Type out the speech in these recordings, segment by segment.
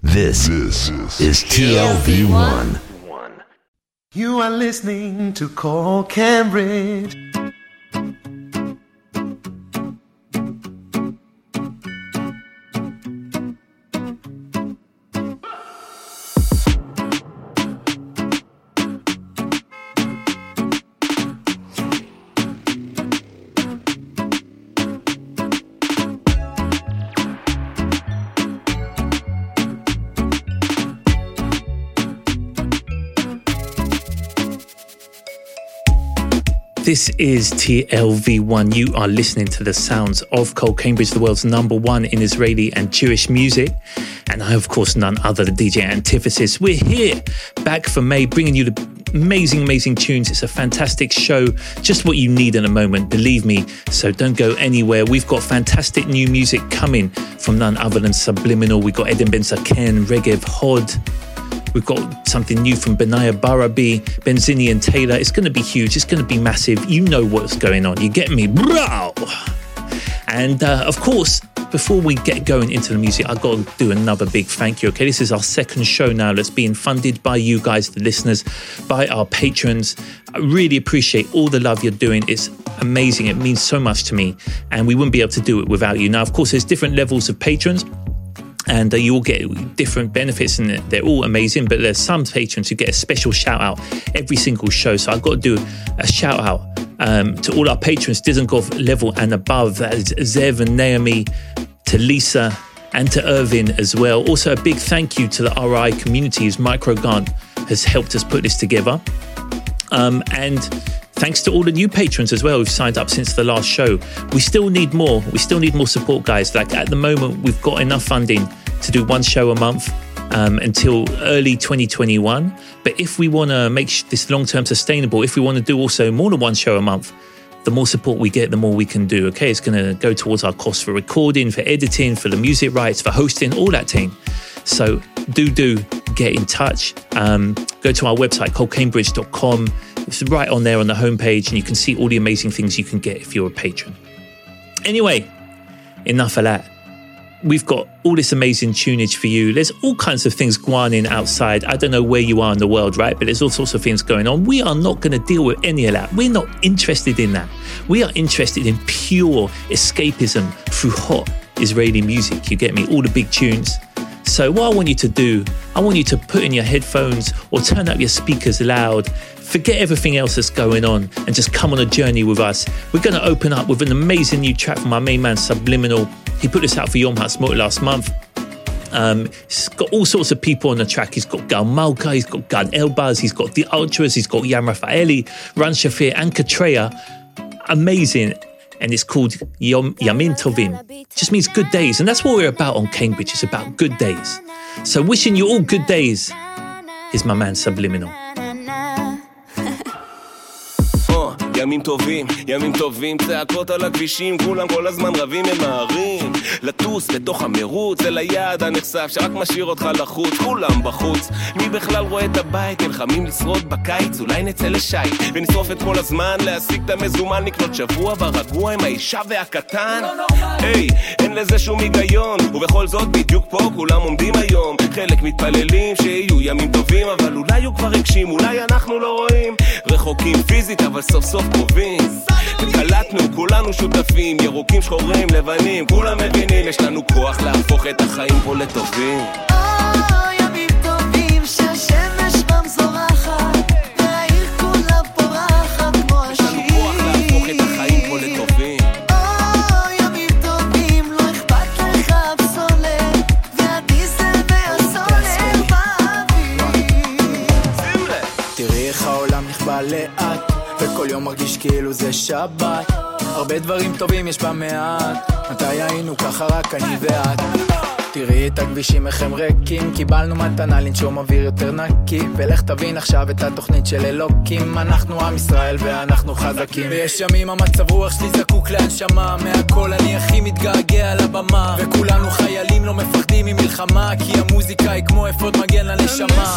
This is TLV1. You are listening to Call Cambridge. This is TLV1. You are listening to the sounds of Cole Cambridge, the world's #1 in Israeli and Jewish music. And I, of course, none other than DJ Antithesis. We're here, back for May, bringing you the amazing tunes. It's a fantastic show, just what you need in a moment, believe me. So don't go anywhere. We've got fantastic new music coming from none other than Subliminal. We've got Eden Ben Zaken, Regev Hod. We've got something new from Benaya Barabi, Benzini and Taylor. It's going to be huge. It's going to be massive. You know what's going on. You get me? Bro! And of course, before we get going into the music, I've got to do another big thank you. Okay, this is our second show now that's being funded by you guys, the listeners, by our patrons. I really appreciate all the love you're doing. It's amazing. It means so much to me. And we wouldn't be able to do it without you. Now, of course, there's different levels of patrons. And you all get different benefits, and they're all amazing. But there's some patrons who get a special shout out every single show. So I've got to do a shout out to all our patrons, Dizengoff level and above. That is Zev and Naomi, to Lisa, and to Irvin as well. Also, a big thank you to the RI community, whose Microgrant has helped us put this together. And thanks to all the new patrons as well who've signed up since the last show. We still need more. We still need more support, guys. Like at the moment, we've got enough funding to do one show a month until early 2021. But if we want to make this long-term sustainable, if we want to do also more than one show a month, the more support we get, the more we can do. Okay, it's going to go towards our costs for recording, for editing, for the music rights, for hosting, all that thing. So do get in touch. Go to our website, colecambridge.com. It's right on there on the homepage, and you can see all the amazing things you can get if you're a patron. Anyway, enough of that. We've got all this amazing tunage for you. There's all kinds of things going on outside. I don't know where you are in the world, right? But there's all sorts of things going on. We are not going to deal with any of that. We're not interested in that. We are interested in pure escapism through hot Israeli music. You get me? All the big tunes. So what I want you to do, I want you to put in your headphones or turn up your speakers loud, forget everything else that's going on, and just come on a journey with us. We're going to open up with an amazing new track from our main man Subliminal. He put this out for Yom HaAtzmaut last month. He's got all sorts of people on the track. He's got Gal Malka, he's got Gad Elbaz, he's got The Ultras, he's got Yam Rafaeli, Ran Shafir and Katreya. Amazing. And it's called Yamin Tovim. Just means good days. And that's what we're about on Cambridge. It's about good days. So wishing you all good days is my man Subliminal. ימים טובים, ימים טובים, צעקות על הכבישים, כולם כל הזמן רבים ממהרים לטוס בתוך המרוץ אל היעד הנחשף שרק משאיר אותך לחוץ, כולם בחוץ, מי בכלל רואה את הבית, נלחמים לשרוד בקיץ, אולי נצא לשייט ונשרוף את כל הזמן, להשיג את המזומן, לקנות שבוע ברגוע עם האישה והקטן, היי, אין לזה שום היגיון, ובכל זאת בדיוק פה כולם עומדים היום, חלק מתפללים שיהיו ימים טובים, אבל אולי הוא כבר הגשים, אולי אנחנו לא רואים, רחוקים פיזית אבל סוף סוף קרובים, וקלטנו כולנו שותפים, ירוקים שחורים לבנים, כולם מבינים, יש לנו כוח להפוך את החיים פה לטובים. ימים טובים שהשמש גם זורחת והעיר כולה פורחת כמו השיר, יש לנו כוח להפוך את החיים פה לטובים. ימים טובים לא אכפת לך הפסולת והדיזל והסולר באוויר, תראי איך העולם נכבה לאט וכל יום מרגיש כאילו זה שבת, הרבה דברים טובים יש במעט, מתי היינו ככה רק אני ואת, תראי את הכבישים איך הם ריקים, קיבלנו מתנה לנשום אוויר יותר נקי, ולך תבין עכשיו את התוכנית של אלוקים, אנחנו עם ישראל ואנחנו חזקים, ויש ימים המצב רוח שלי זקוק להנשמה, מהכל אני הכי מתגעגע על הבמה, וכולנו חיילים לא מפחדים ממלחמה, כי המוזיקה היא כמו אפוד מגן לנשמה.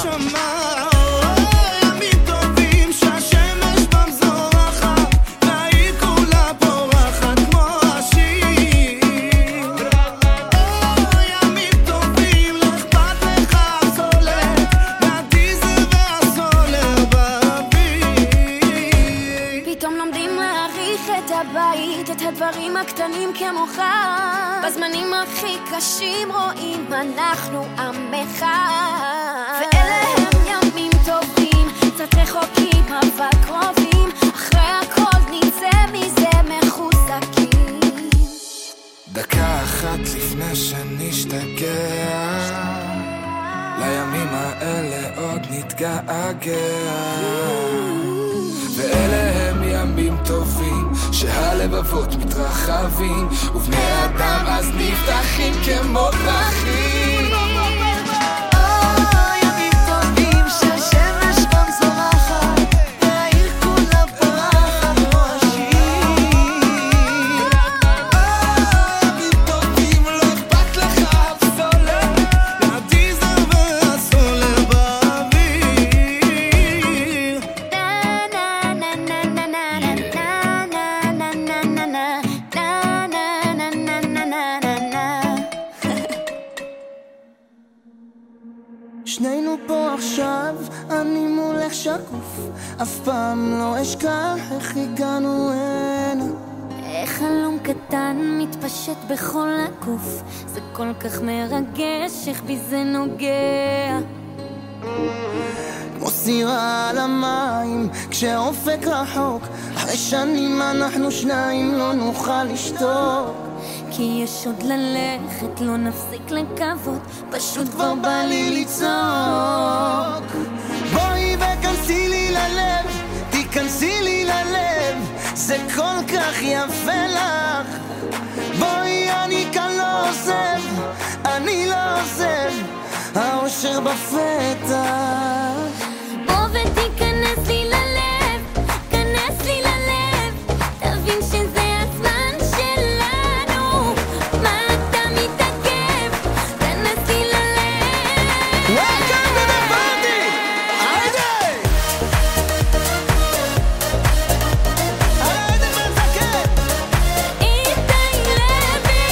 בזמנים הכי קשים רואים אנחנו עמך, ואלה הם ימים טובים, קצת רחוקים אבל קרובים, אחרי הכל נצא מזה מחוזקים. דקה אחת לפני שנשתגע, לימים האלה עוד נתגעגע, ואלה הם ימים טובים שהלבבות מתרחבים ובני אדם אז נפתחים כמו פרחים. ימים טובים שהשמש גם זורחת והעיר כולה פורחת כמו השיר. ימים טובים לא אכפת לך הפסולת מהדיזל והסולר באוויר. שנינו פה עכשיו, אני מולך שקוף, אף פעם לא אשכח איך הגענו הנה. איך חלום קטן מתפשט בכל הגוף, זה כל כך מרגש, איך בי זה נוגע. כמו סירה על המים, כשאופק רחוק, אחרי שנים אנחנו שניים לא נוכל לשתוק. כי יש עוד ללכת, לא נפסיק לקוות, פשוט כבר בא לי לצעוק. בואי וכנסי לי ללב, תיכנסי לי ללב, זה כל כך יפה לך. בואי אני כאן לא עוזב, אני לא עוזב, האושר בפתח. בוא ותיכנס לי ללב, כנס לי ללב, תבין שזה הזמן שלנו. מה אתה מתעכב? כנס לי ללב. Welcome to the party! היידה! היידה מזקן! איתי לוי.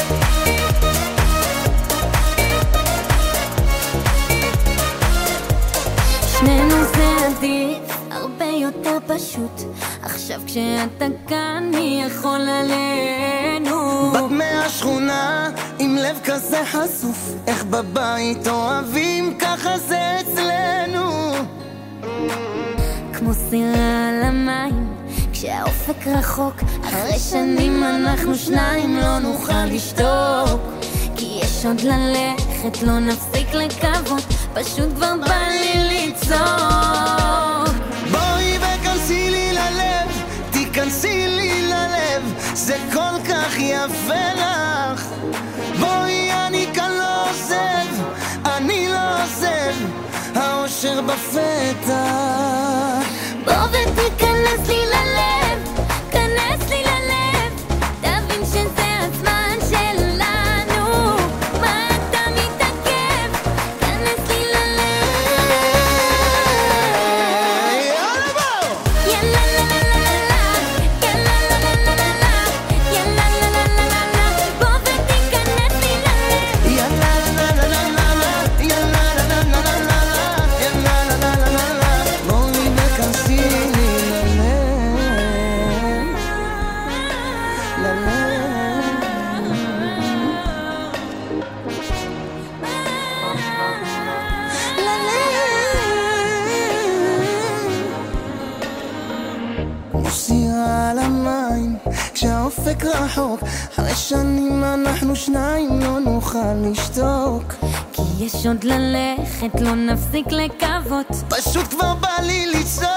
שנינו זה עדיף, הרבה יותר פשוט. עכשיו כשאתה כאן, מי יכול עלינו? בת מהשכונה עם לב כזה חשוף, איך בבית אוהבים, ככה זה אצלנו. כמו סירה על המים, כשהאופק רחוק, אחרי שנים אנחנו שניים לא נוכל לשתוק. כי יש עוד ללכת, לא נפסיק לקוות, פשוט כבר בא לי לצעוק. בואי וכנסי לי ללב, תיכנסי לי ללב, זה כל כך יפה לך. בואי אני כאן לא עוזב, אני לא עוזב, האושר בפתח. בוא ותיכנס לי ללב, כנס לי ללב, תבין שזה הזמן שלנו. מה אתה מתעכב? כנס לי ללב. יאללה בוא! יאללה לה לה לה לה, יאללה לה לה לה לה, יאללה לה לה לה לה, בוא ותיכנס לי ללב. יאללה לה לה לה לה לה, יאללה לה לה לה לה לה, יאללה לה לה לה לה לה, בואי וכנסי לי ללב, כמו סירה על המים, כשהאופק רחוק, אחרי שנים אנחנו שניים לא נוכל לשתוק. כי יש עוד ללכת, לא נפסיק לקוות, פשוט כבר בא לי לצעוק.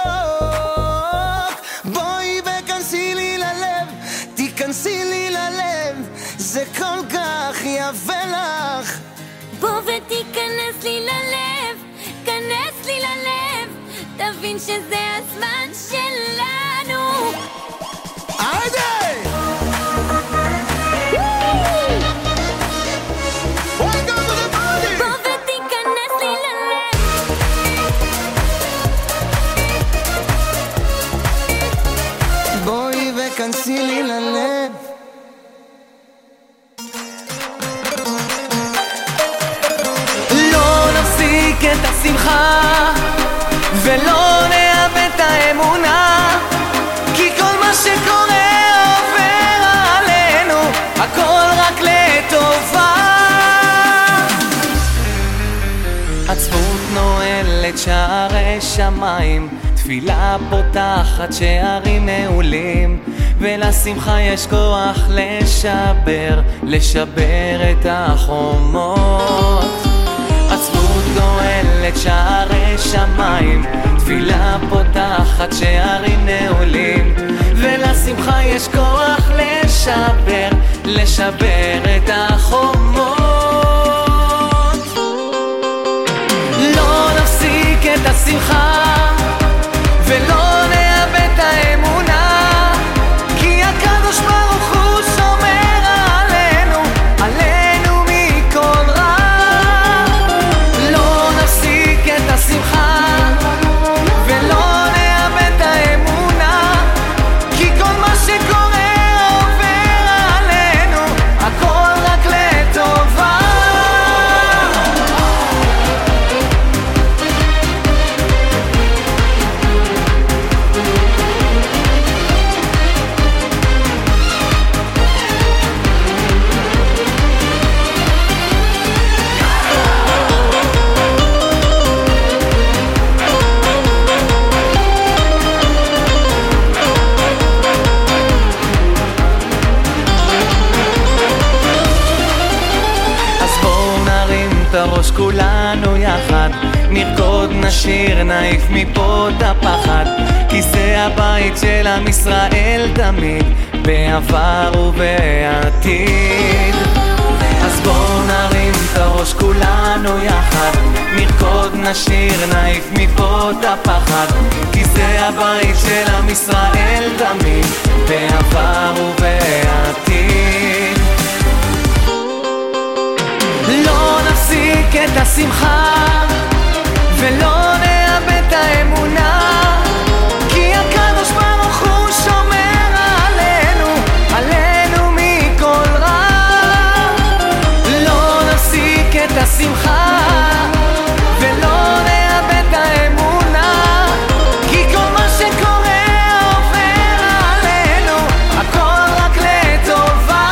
בואי וכנסי לי ללב, תיכנסי לי ללב, זה כל כך יפה לך. בוא ותיכנס לי ללב, כנס לי ללב, תבין שזה הזמן שלנו. היידה! Welcome to the party! בוא ותיכנס לי ללב. בואי וכנסי לי ללב, לא נפסיק את השמחה ולא נאבד את האמונה, כי כל מה שקורה עובר עלינו, הכל רק את שערי שמיים, תפילה פותחת שערים נעולים, ולשמחה יש כוח לשבר את החומות. עצבות גואלת שערי שמיים, תפילה פותחת שערים נעולים, ולשמחה יש כוח לשבר את החומות. לא נפסיק את השמחה ולא נאבד את האמונה, כי הקדוש ברוך הוא שומר עלינו, עלינו מכל רע. לא נפסיק את השמחה ולא נאבד את האמונה, כי כל מה שקורה עובר עלינו, הכל רק לטובה. הראש כולנו יחד, נרקוד נשיר נעיף מפה את הפחד, כי זה הבית של עם ישראל תמיד, בעבר ובעתיד. אז בואו נרים את הראש כולנו יחד, נרקוד נשיר נעיף מפה את הפחד, כי זה הבית של עם ישראל תמיד, בעבר ובעתיד. לא נפסיק את השמחה ולא נאבד את האמונה, כי הקדוש ברוך הוא שומר עלינו, עלינו מכל רע. לא נפסיק את השמחה ולא נאבד את האמונה, כי כל מה שקורה עובר עלינו, הכל רק לטובה.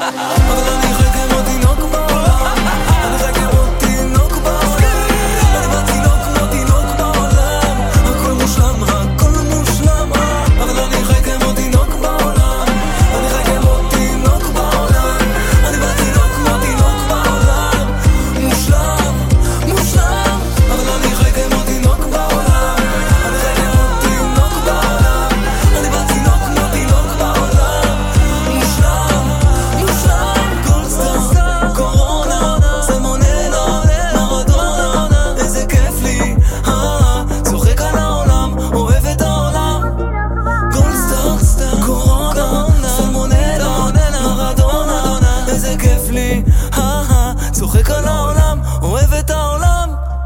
אבל אני חי כמו תינוק בעולם, אני חי כמו תינוק בעולם, אני בתינוק כמו תינוק בעולם, הכל מושלם, הכל מושלם, אבל אני חי כמו תינוק בעולם, אני חי כמו תינוק בעולם, אני בתינוק כמו תינוק בעולם, מושלם, מושלם, אבל אני חי כמו תינוק בעולם, אני חי כמו תינוק בעולם, אני בתינוק כמו תינוק בעולם, מושלם, מושלם, כל סתם, קורונה, סלמונלה, מרדונה, איזה כיף לי, צוחק על העולם, אוהב את העולם, כל סתם, קורונה, סלמונלה, מרדונה, איזה כיף לי, צוחק על העולם, אוהב את העולם.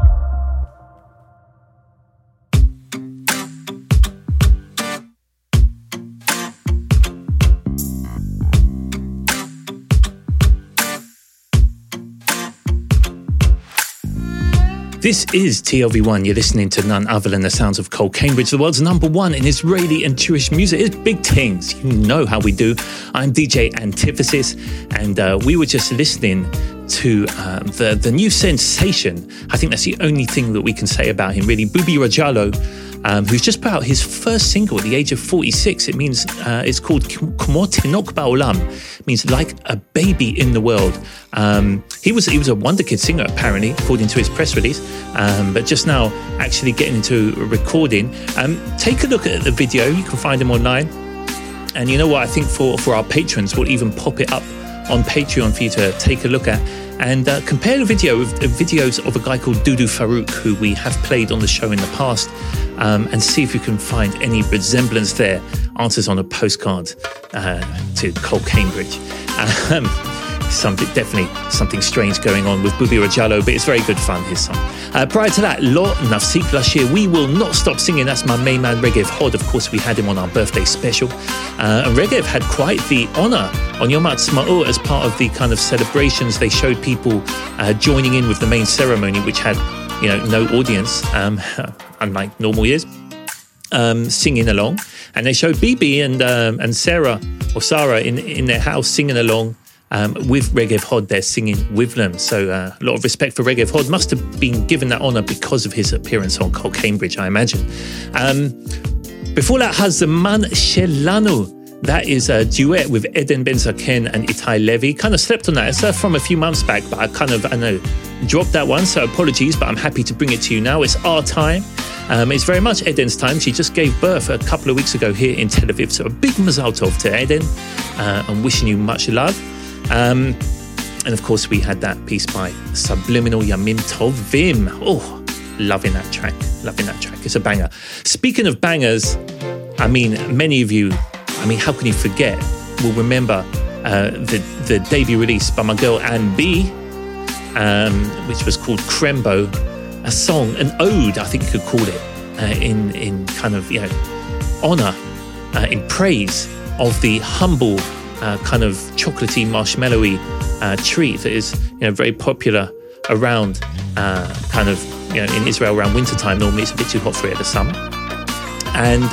This is TLV1. You're listening to none other than the sounds of Cole Cambridge, the world's #1 in Israeli and Jewish music. It's big things. You know how we do. I'm DJ Antithesis, and we were just listening to the new sensation. I think that's the only thing that we can say about him, really. Bubi Rajalo, who's just put out his first single at the age of 46. It means it's called Kmo Tinok Ba'olam, means like a baby in the world. He was a Wonder Kid singer, apparently, according to his press release, but just now actually getting into recording. Take a look at the video. You can find him online. And you know what? I think for our patrons, we'll even pop it up on Patreon for you to take a look at. And compare the video with the videos of a guy called Dudu Farouk, who we have played on the show in the past, and see if you can find any resemblance there. Answers on a postcard to Cole Cambridge. Definitely something strange going on with Bubi Rajalo, but it's very good fun, his song. Prior to that, Lo Nafsik Lashir, We Will Not Stop Singing. That's my main man, Regev Hod. Of course, we had him on our birthday special. And Regev had quite the honor on Yom Ha'atzmaut as part of the kind of celebrations. They showed people joining in with the main ceremony, which had, no audience, unlike normal years, singing along. And they showed Bibi and Sarah, or Sarah, in their house singing along. With Regev Hod there singing with them. So a lot of respect for Regev Hod. Must have been given that honour because of his appearance on Cole Cambridge, I imagine. Before that, Hazaman Shelanu. That is a duet with Eden Ben-Zaken and Itai Levy. Kind of slept on that. It's from a few months back, but I dropped that one, so apologies, but I'm happy to bring it to you now. It's our time. It's very much Eden's time. She just gave birth a couple of weeks ago here in Tel Aviv. So a big mazal tov to Eden. I'm wishing you much love. And of course we had that piece by Subliminal, Yamim Tovim. Oh, loving that track. It's a banger. Speaking of bangers, I mean, many of you, how can you forget, will remember the debut release by my girl Anne B, which was called Crembo, a song, an ode, I think you could call it, in kind of, honour, in praise of the humble kind of chocolatey, marshmallowy treat that is, very popular around in Israel around wintertime. Normally it's a bit too hot for it at the summer. And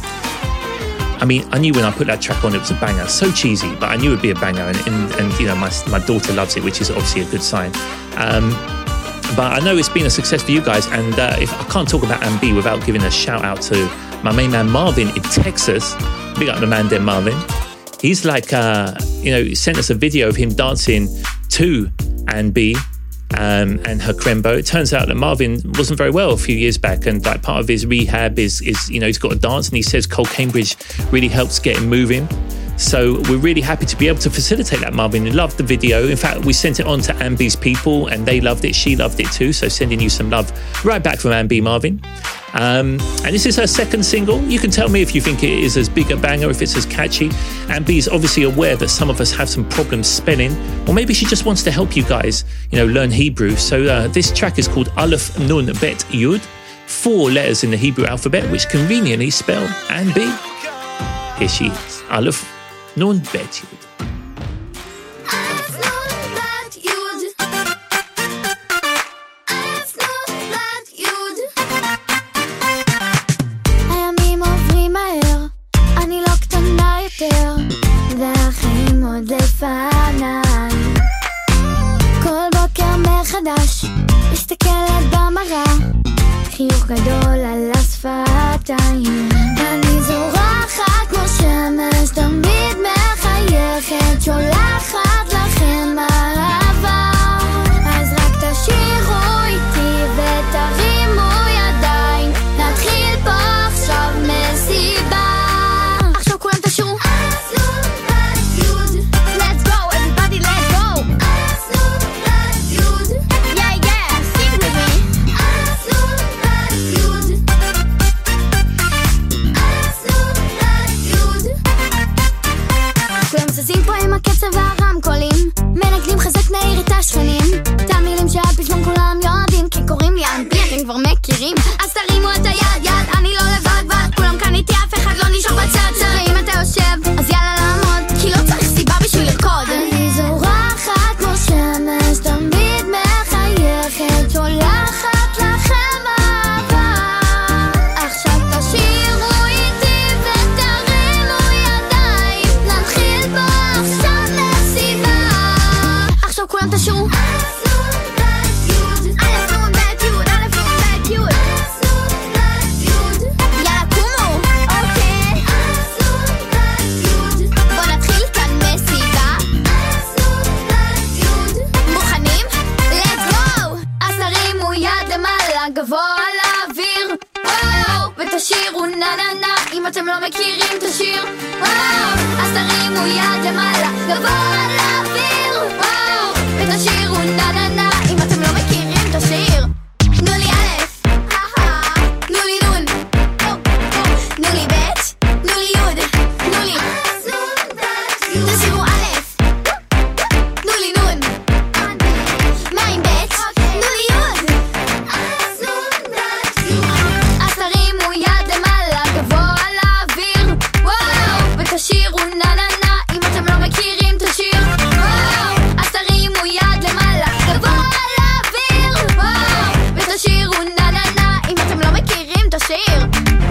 I knew when I put that track on it was a banger. So cheesy, but I knew it would be a banger. And my daughter loves it, which is obviously a good sign. But I know it's been a success for you guys. And if I can't talk about Ambi without giving a shout out to my main man Marvin in Texas. Big up the man there, Marvin. He's like, sent us a video of him dancing to Anne B and her Crembo. It turns out that Marvin wasn't very well a few years back, and like part of his rehab is he's got to dance, and he says Cole Cambridge really helps get him moving. So we're really happy to be able to facilitate that, Marvin. We loved the video. In fact, we sent it on to Anne B's people, and they loved it. She loved it too. So sending you some love right back from Anne B, Marvin. And this is her second single. You can tell me if you think it is as big a banger, if it's as catchy. Anne B is obviously aware that some of us have some problems spelling, or maybe she just wants to help you guys, learn Hebrew. So this track is called Aleph Nun Bet Yud, 4 letters in the Hebrew alphabet, which conveniently spell Anne B. Here she is, Aleph Nun Bet Yud. והחיים עוד לפניי העיניים. כל בוקר מחדש מסתכלת במראה, חיוך גדול על השפתיים. אני זורחת כמו שמש, תמיד מחייכת, שולחת לכם אהבה. אז רק תשאירו איתי ותרימו ידיים, נתחיל פה עכשיו מסיבה. עכשיו כולם תשאירו Let's go, everybody, let's go. Yeah, yeah, sing with me. כולם זזים פה עם הקצב והרמקולים, מנגנים חזק נעיר את השכנים. את המילים שהפזמון כולם יודעים, כי קוראים לי אנבי, אתם כבר מכירים. אז תרימו את היד, יד, אני לא לבד בד, כולם כאן איתי, אף אחד לא נשאר בצד. ואם אתה יושב, אז יאללה לעמוד, כי לא צריך סיבה בשביל לרקוד. אני זורחת כמו שמש, תמיד מחייכת, שולחת לכם אהבה. עכשיו תשאירו איתי ותרימו ידיים, נתחיל פה עכשיו מסיבה. עכשיו כולם תשאירו גבוה לאוויר, וואו, ותשירו נה נה נה. אם אתם לא מכירים את השיר, וואו, אז תרימו יד למעלה, גבוה לאוויר, וואו, ותשירו נה נה נה. אם אתם לא מכירים את השיר, תנו לי א', תנו לי נון, תנו לי ב', תנו לי י', תנו לי תשירו א', תנו לי נון, מה עם ב', תנו לי י'. תשירו נה נה נה. אם אתם לא מכירים את השיר, וואו, אז תרימו יד למעלה, גבוה לאוויר, וואו, ותשירו נה נה נה. אם אתם לא מכירים את השיר,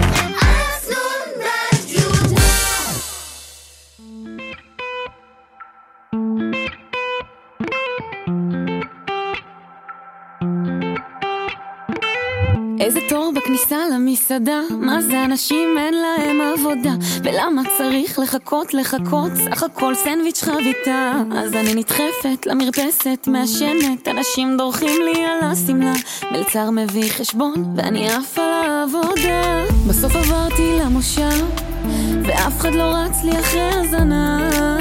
איזה תור בכניסה למסעדה, מה זה אנשים אין להם עבודה, ולמה צריך לחכות, סך הכל סנדוויץ' חביתה. אז אני נדחפת למרפסת, מעשנת, אנשים דורכים לי על הסמלה, מלצר מביא חשבון ואני עף על העבודה. בסוף עברתי למושב ואף אחד לא רץ לי אחרי הזנה,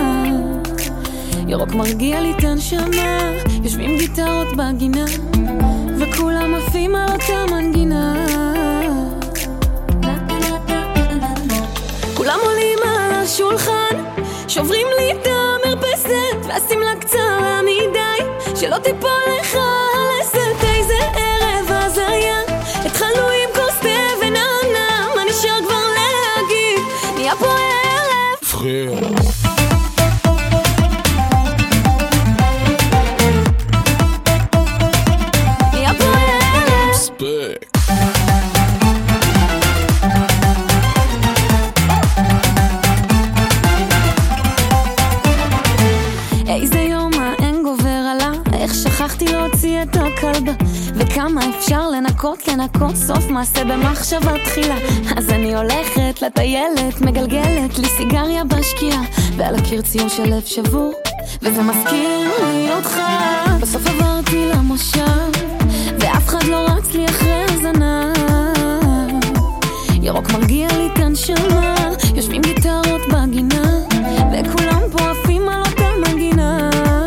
ירוק מרגיע לי את הנשמה, יושבים גיטרות בגינה וכולם עפים על אותה מנגינה. כולם עולים על השולחן, שוברים לי את המרפסת, והשמלה קצרה מדי שלא תיפול לך הלסת. איזה ערב הזיה, התחלנו עם כוס תה ונענה, מה נשאר כבר להגיד, נהיה פה ערב פחיר. איזה יום האין גובר עלה, איך שכחתי להוציא את הכלבה, וכמה אפשר לנקות סוף מעשה במחשבה תחילה. אז אני הולכת לטיילת, מגלגלת לי סיגריה בשקיעה, ועל הקיר ציור של לב שבור, וזה מזכיר לי אותך. בסוף עברתי למושב ואף אחד לא רץ לי אחרי הזנה, ירוק מרגיע לי את הנשמה, יושבים גיטרות בגינה וכולם פה עפים על אותה מנגינה.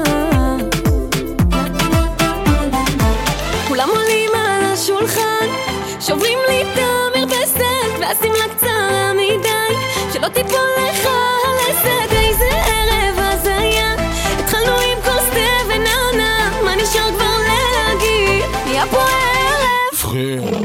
כולם עולים על השולחן, שוברים לי את המרפסת, והשמלה קצרה מדי שלא תיפול לך הלסת. איזה ערב הזיה, התחלנו עם כוס תה ונענה, מה נשאר כבר להגיד, נהיה פה ערב פחיר.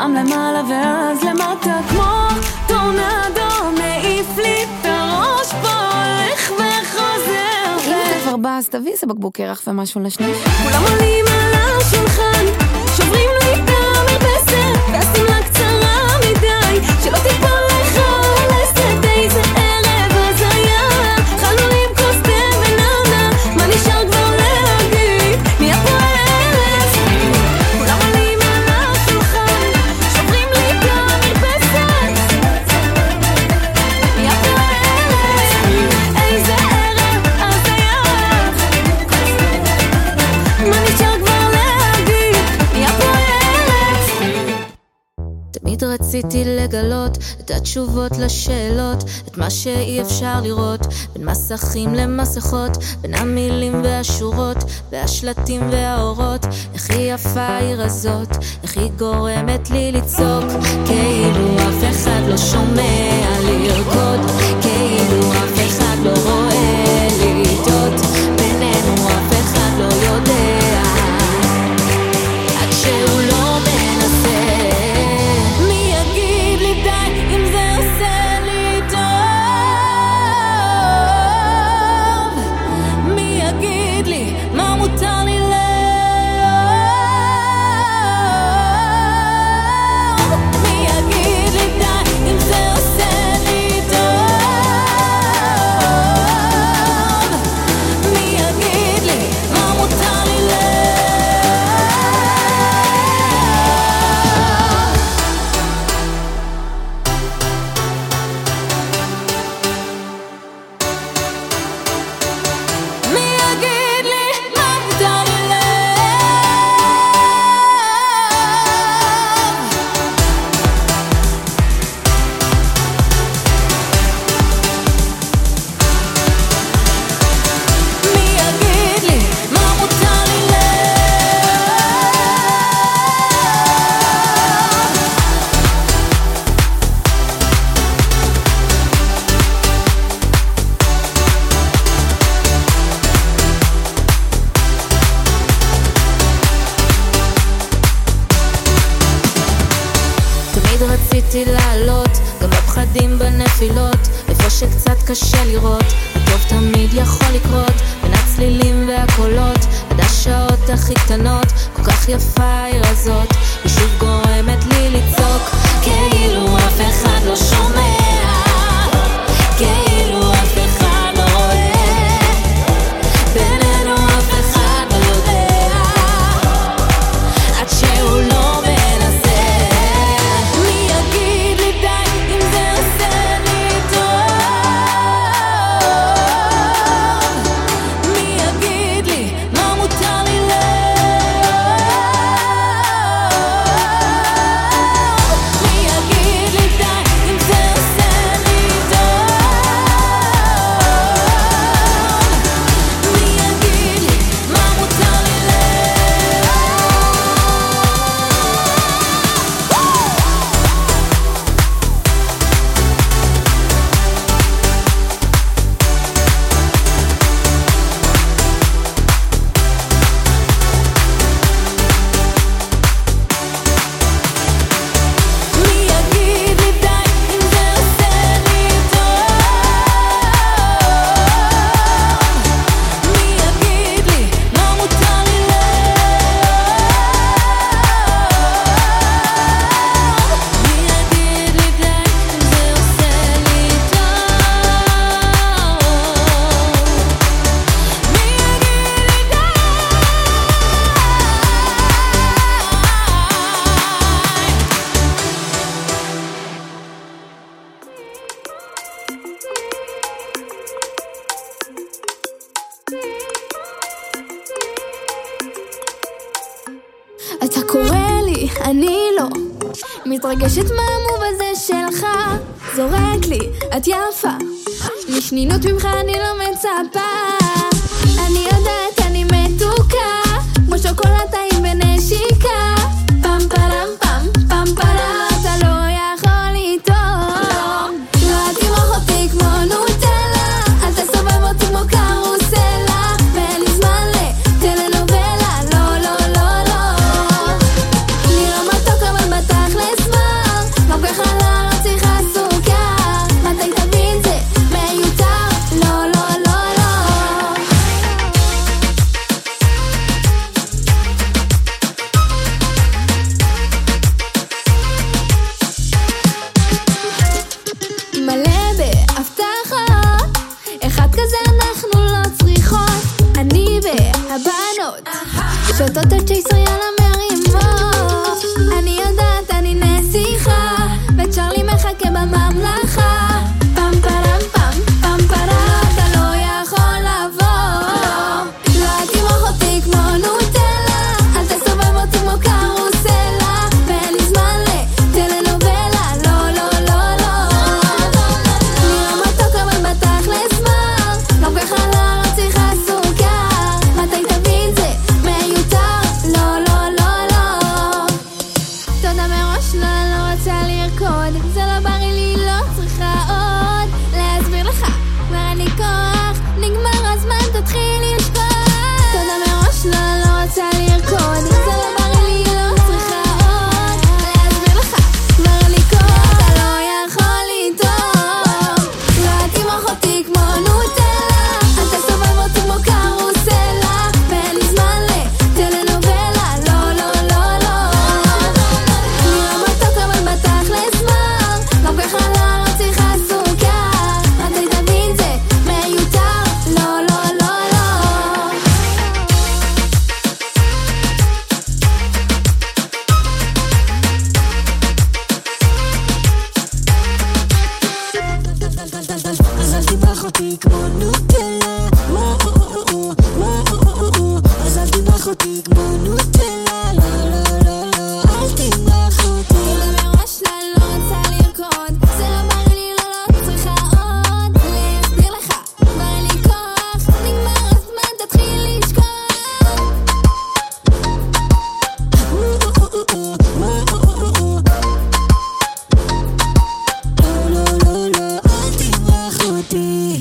פעם למעלה ואז למטה כמו טורנדו מעיף לי את הראש פה הולך וחוזר. אם אתה כבר בא אז תביא איזה בקבוק קרח ומשהו לשניף. כולם עולים על השולחן שוברים לי את המרפסת והשמלה קצרה מדי שלא תיפול לך לסת איזה ערב הזיה חלנו עם כוס תה וננה מה נשאר כבר להגיד נהיה פה אלף כולם עולים על השולחן שוברים לי את המרפסת נהיה פה אלף איזה ערב הזיה מה נשאר כבר להגיד נהיה פה אלף. תמיד רציתי לגלות את התשובות לשאלות את מה שאי אפשר לראות בין מסכים למסכות בין המילים והשורות והשלטים והאורות איך היא יפה העיר הזאת איך היא גורמת לי לצעוק כאילו אף אחד לא שומע לי לרקוד כאילו אף אחד לא רואה לי לטעות בינינו אף אחד לא יודע עד שהוא לא מנסה מי יגיד לי די אם זה עושה לי טוב מי יגיד לי מה מותר לי לאהוב מי יגיד לי די אם זה עושה לי טוב מי יגיד לי מה מותר לי מי יגיד לי מה מותר לי מי יגיד לי מה מותר לי תמיד רציתי לעלות גם בפחדים בנפילות איפה שקצת קשה לראות הטוב תמיד יכול לקרות בין הצלילים והקולות עד השעות הכי קטנות כל כך יפה העיר הזאת היא שוב גורמת לי לצעוק כאילו אף אחד לא שומע כאילו אף אחד לא רואה בינינו אף אחד לא יודע עד שהוא לא מנסה מי יגיד לי די אם זה עושה לי טוב מי יגיד לי מה מותר לי לאהוב מי יגיד לי די אם זה עושה לי טוב מי יגיד לי מה מותר לי מי יגיד לי די אם זה עושה לי טוב מי יגיד לי מה מותר לי לאהוב מי יגיד לי די אם זה עושה לי טוב מי יגיד לי די אתה קורא לי, אני לא מתרגשת מהמוב הזה שלך זורק לי, את יפה משנינות ממך אני לא מצפה אני יודעת אני מתוקה כמו שוקולד טעים בנשיקה פם פרם פם פם פרם אתה לא יכול לטעום לא תמרח אותי כמו נוטלה אל תסובב אותי כמו קרוסלה ואין לי זמן לטלנובלה לא לא לא לא נראה מתוק אבל בתכלס הבנות שותות את צ'ייסר יאללה מרימות אני יודעת אני נסיכה וצ'רלי מחכה בממלכה פם פרם פם פם פרם אתה לא יכול לבוא לא תמרח אותי כמו נוטלה אל תסובב אותי כמו קרוסלה ואין לי זמן לטלנובלה לא לא לא לא נראה מתוק אבל בתכלס מר לא בחלה לא צריכה סוכר מתי תבין זה מיותר לא לא לא לא תודה מראש לא רוצה לרקוד זה לא בריא לי לא צריכה עוד להסביר לך כבר אין לי כוח נגמר הזמן תתחיל לשכוח תודה מראש לא רוצה לרקוד זה לא בריא לי לא צריכה עוד להסביר לך כבר אין לי כוח אתה לא יכול לטוב לא תמרח אותי כמו נוטלה אל תסובב אותי כמו קרוסלה ואין לי זמן לטלנובלה לא לא לא לא נראה מתוק אבל בתכלס מר לא בחלה לא צריכה סוכר מתי תבין זה מיותר לא לא לא לא אז אל תמרח אותי כמו נוטלה אז אל תמרח אותי כמו נוטלה לא לא לא לא אל תמרח אותי תודה מראש לא רוצה לרקוד זה לא בריא לי לא צריכה עוד להסביר לך כבר אין לי כוח נגמר הזמן תתחיל לשכוח לא לא לא לא אל תמרח אותי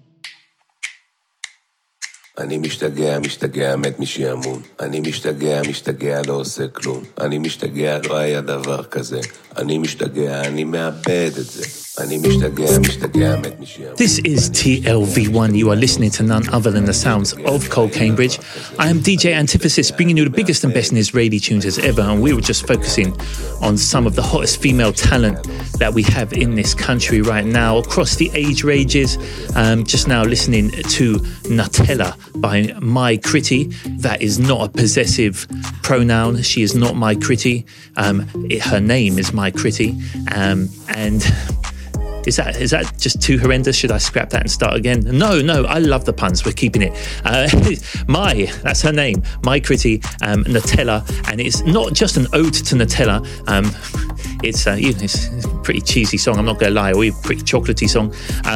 אני משתגע, משתגע, מת משיעמון. אני משתגע, משתגע, לא עושה כלום. אני משתגע, לא היה דבר כזה. אני משתגע, אני מאבד את זה. אני משתגע, משתגע, מת משיעמון. This is TLV1. You are listening to none other than the sounds of Cole Cambridge. I am DJ Antithesis, bringing you the biggest and best in Israeli tunes as ever, and we were just focusing on some of the hottest female talent that we have in this country right now, across the age ranges. Just now listening to Nutella by My Critty. That is not a possessive pronoun. She is not My Critty. Her name is My Critty. And is that just too horrendous? Should I scrap that and start again? No, I love the puns. We're keeping it. That's her name, My Critty, Nutella, and it's not just an ode to Nutella. It's a pretty cheesy song. I'm not going to lie, or a pretty chocolatey song.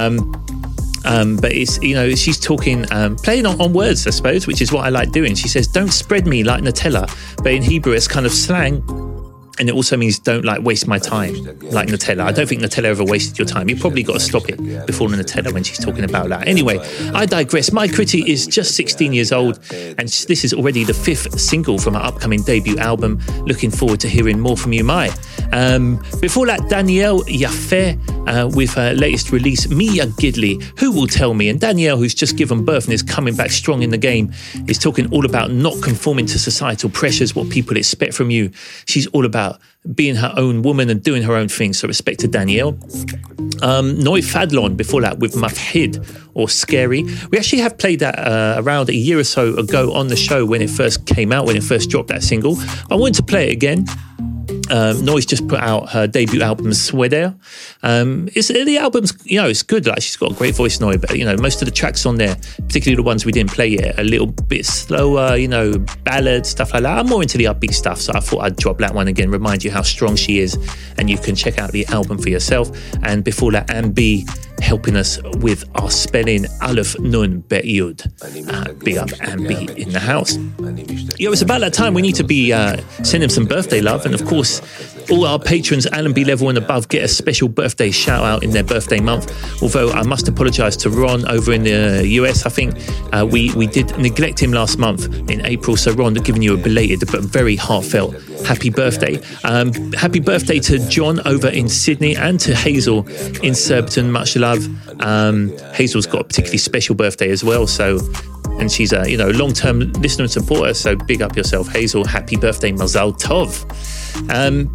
But it's, she's talking, playing on words, I suppose, which is what I like doing. She says, "Don't spread me like Nutella," but in Hebrew, it's kind of slang. And it also means don't waste my time like Nutella. I don't think Nutella ever wasted your time. You probably got to stop it before Nutella when she's talking about that. Anyway, I digress. My Critty is just 16 years old, and this is already the 5th single from her upcoming debut album. Looking forward to hearing more from you, Mai. Before that, Danielle Yaffe with her latest release, Mia Gidley, Who Will Tell Me? And Danielle, who's just given birth and is coming back strong in the game, is talking all about not conforming to societal pressures, what people expect from you. She's all about being her own woman and doing her own thing, so respect to Danielle. Noi Fadlon before that with Mafhid, or Scary. We actually have played that around a year or so ago on the show when it first came out, when it first dropped that single. I wanted to play it again. Noi's just put out her debut album, Sweder. The album's, it's good. Like, she's got a great voice, Noi, but most of the tracks on there, particularly the ones we didn't play yet, a little bit slower, ballad stuff like that. I'm more into the upbeat stuff, so I thought I'd drop that one again, remind you how strong she is, and you can check out the album for yourself. And before that, Ambi helping us with our spelling, Aleph Nun Bet Yud. Big up Ambi in the house. It's about that time we need to be sending some birthday love, and of course all our patrons, Allenby level and above, get a special birthday shout out in their birthday month. Although I must apologise to Ron over in the US. I think we did neglect him last month in April, so Ron, giving you a belated but very heartfelt happy birthday. Happy birthday to John over in Sydney and to Hazel in Surbiton. Much love. Hazel's got a particularly special birthday as well, and she's a long-term listener and supporter, so big up yourself, Hazel. Happy birthday, Mazal Tov.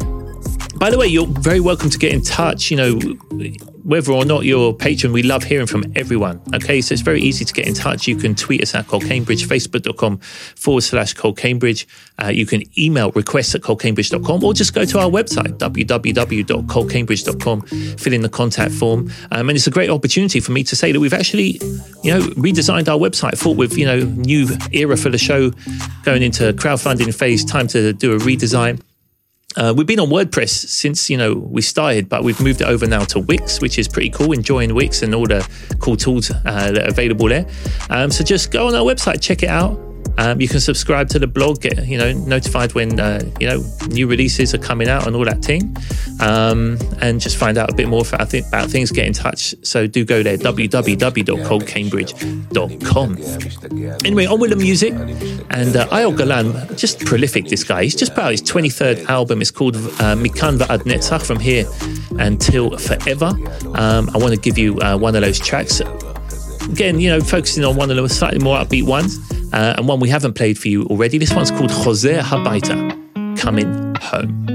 By the way, you're very welcome to get in touch. You know, whether or not you're a patron, we love hearing from everyone. Okay, so it's very easy to get in touch. You can tweet us at ColeCambridge, facebook.com/ColeCambridge. You can email requests@colecambridge.com, or just go to our website, www.colecambridge.com, fill in the contact form. And it's a great opportunity for me to say that we've actually, you know, redesigned our website, thought with, you know, new era for the show, going into crowdfunding phase, time to do a redesign. We've been on WordPress since, you know, we started, but we've moved it over now to Wix, which is pretty cool, enjoying Wix and all the cool tools that are available there. So just go on our website, check it out. You can subscribe to the blog, get, you know, notified when, you know, new releases are coming out and all that thing. And just find out a bit more about things, get in touch. So do go there, www.colecambridge.com. Anyway, on with the music. And Eyal Golan, just prolific, this guy. He's just put out his 23rd album. It's called Mikan Va'ad Netzach, From Here Until Forever. I want to give you one of those tracks. Again, you know, focusing on one of the slightly more upbeat ones, and one we haven't played for you already. This one's called Chozer Habayta, Coming Home.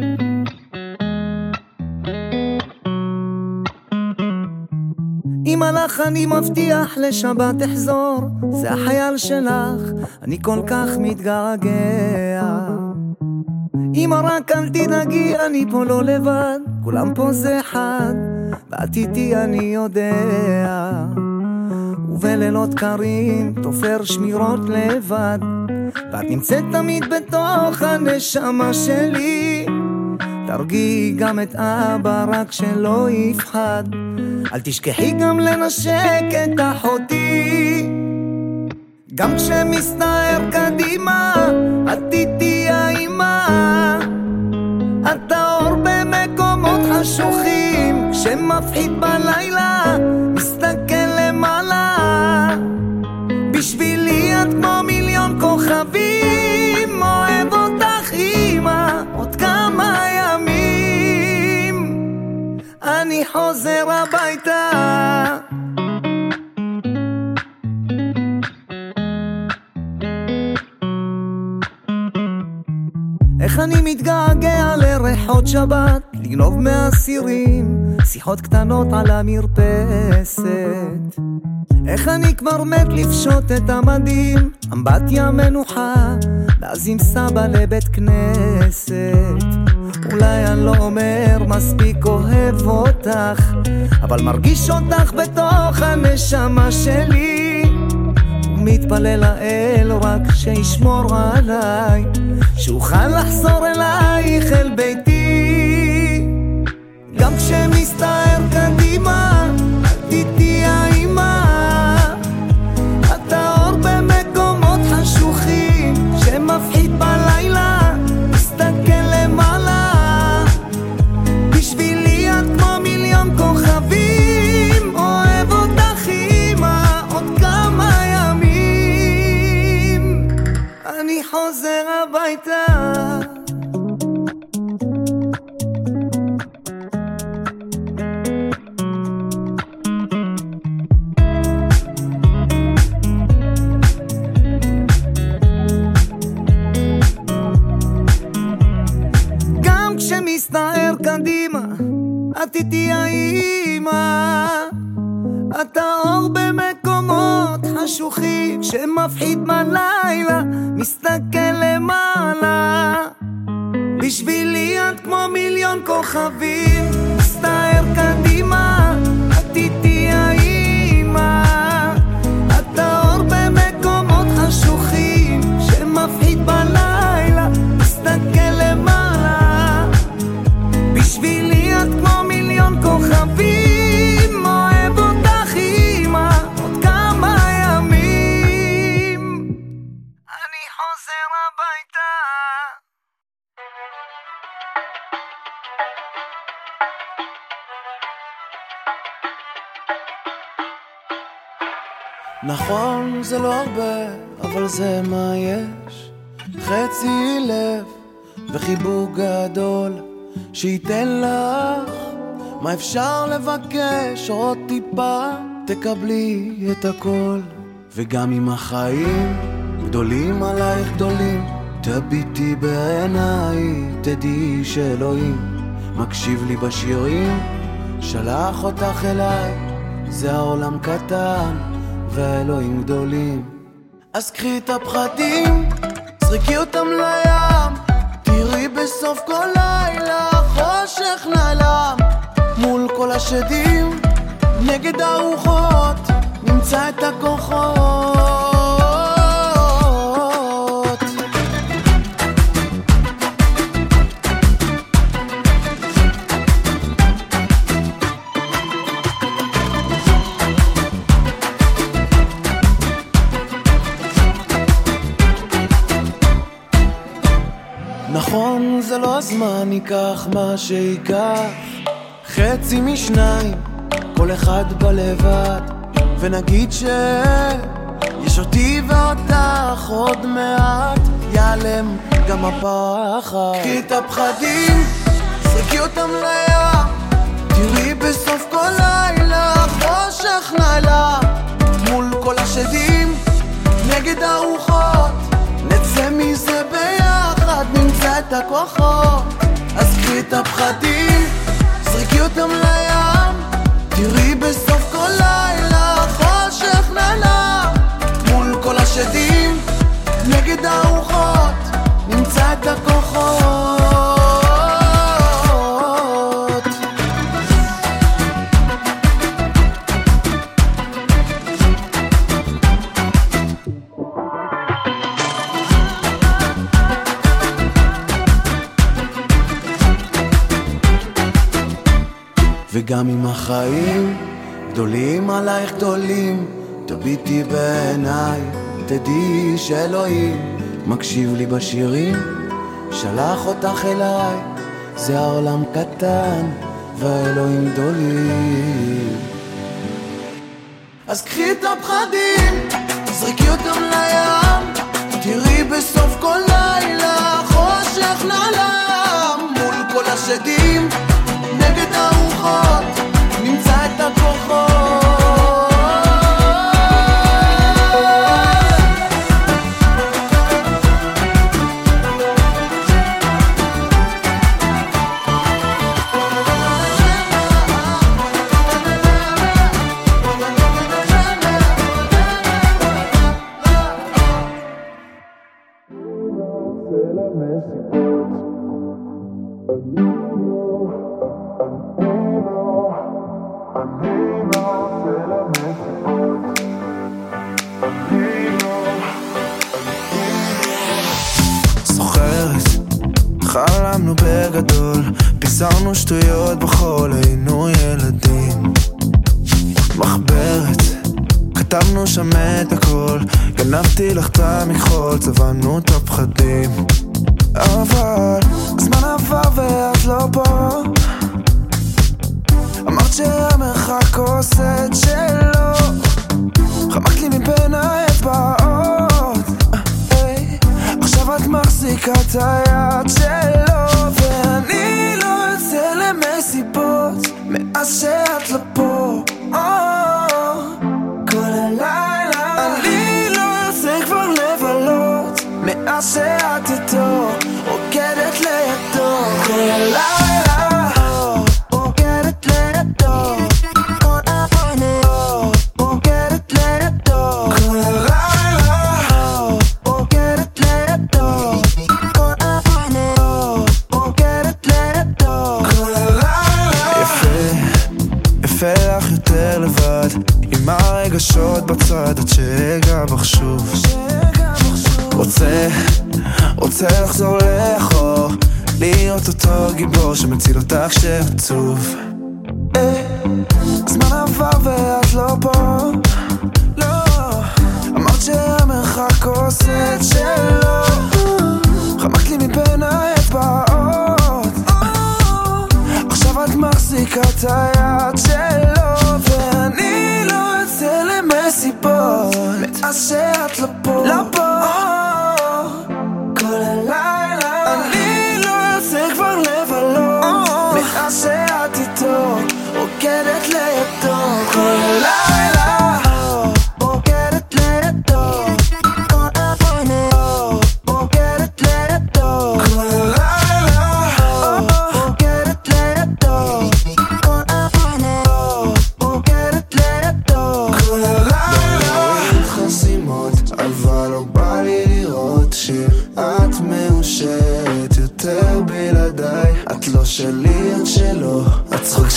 אמא לך אני מבטיח לשבת תחזור, זה החייל שלך, אני כל כך מתגעגע. אמא רק אל תדאגי, אני פה לא לבד, כולם פה זה אחד, ואת איתי אני יודע. ובלילות קרים תופר שמירות לבד, ואת נמצאת תמיד בתוך הנשמה שלי. תרגיעי גם את אבא רק שלא יפחד, אל תשכחי גם לנשק את אחותי. גם כשמסתער קדימה את איתי האמא, את האור במקומות חשוכים, כשמפחיד בלילה מסתכל למעלה. בשבילי את כמו מיליון כוכבים, אוהב אותך אמא עוד כמה ימים, אני חוזר הביתה. איך אני מתגעגע לריחות שבת, לגנוב מהסירים, שיחות קטנות על המרפסת. איך אני כבר מת לפשוט את המדים, אמבטיה מנוחה, ואז עם סבא לבית כנסת. אולי אני לא אומר מספיק אוהב אותך, אבל מרגיש אותך בתוך הנשמה שלי, ומתפלל לאל רק שישמור עליי, שאוכל לחזור אלייך אל ביתי. גם כשמסתער קדימה את איתי האמא, את האור במקומות חשוכים, שמפחיד בלילה מסתכל למעלה. בשבילי את כמו מיליון כוכבים, אוהב אותך אמא עוד כמה ימים, אני חוזר הביתה. מסתער קדימה את איתי האמא, את האור במקומות חשוכים, שמפחיד בלילה מסתכל למעלה. בשבילי את כמו מיליון כוכבים, מסתער קדימה את איתי האמא, את האור במקומות חשוכים, שמפחיד בלילה מסתכל למעלה. בשבילי את כמו מיליון כוכבים, אוהב אותך אמא עוד כמה ימים, אני חוזר הביתה. נכון זה לא הרבה, אבל זה מה יש, חצי לב וחיבוק גדול שייתן לך מה אפשר לבקש, עוד טיפה תקבלי את הכל. וגם אם החיים גדולים עלייך גדולים, תביטי בעיניי, תדעי שאלוהים מקשיב לי בשירים, שלח אותך אליי, זה העולם קטן והאלוהים גדולים. אז קחי את הפחדים, זריקי אותם לים, תראי בסוף כל לילה חושך נעלם. מול כל השדים, נגד הרוחות, נמצא את הכוחות. נכון, זה לא הזמן, ייקח מה שיקח, חצי משניים, כל אחד בלבד, ונגיד שיש אותי ואותך, עוד מעט ייעלם גם הפחד. קחי את הפחדים, זרקי אותם לים, תראי בסוף כל לילה חושך נעלם. מול כל השדים, נגד הרוחות, נצא מזה ביחד, נמצא את הכוחות. אז קחי את הפחדים, זרקי אותם לים, תראי בסוף כל לילה חושך נעלם. מול כל השדים, נגד הרוחות, נמצא את הכוחות. וגם אם החיים גדולים עלייך גדולים, תביטי בעיניי, תדעי שאלוהים מקשיב לי בשירים, שלח אותך אליי, זה העולם קטן והאלוהים גדולים. אז קחי את הפחדים, זרקי אותם לים, תראי בסוף כל לילה חושך נעלם. מול כל השדים, נגד הרוחות, נמצא את הכוחות. חלמנו בגדול, פיזרנו שטויות בחול, היינו ילדים. מחברת, כתבנו שם את הכל, גנבתי לך את המכחול, צבענו את הפחדים. אבל הזמן עבר ואת לא פה, אמרת שהמרחק עושה את שלו, חמקת לי מבין האצבעות, עכשיו את מחזיקה את היד שלו, ואני לא יוצא למסיבות מאז שאת לא פה. כל הלילה אני לא יוצא כבר לבלות מאז שאת איתו, רוקדת לידו. כל הלילה רוקדת לידו, רוקדת לידו. כל הלילה רוקדת לידו, רוקדת לידו. כל הלילה יפה לך יותר לבד, עם הרגשות בצד עד שרגע בך שוב. רוצה לחזור לאחור, להיות אותו גיבור שמציל אותך כשעצוב. זמן עבר ואת לא פה, לא, אמרת שהמרחק עושה את שלו, חמקת לי מבין האצבעות, עכשיו את מחזיקה את היד שלו, ואני לא יוצא למסיבות מאז שאת לא פה. כל הלילה אני לא יוצא כבר לבלות מאז שאת איתו, רוקדת לידו. כל הלילה רוקדת לידו, רוקדת לידו. כל הלילה רוקדת לידו.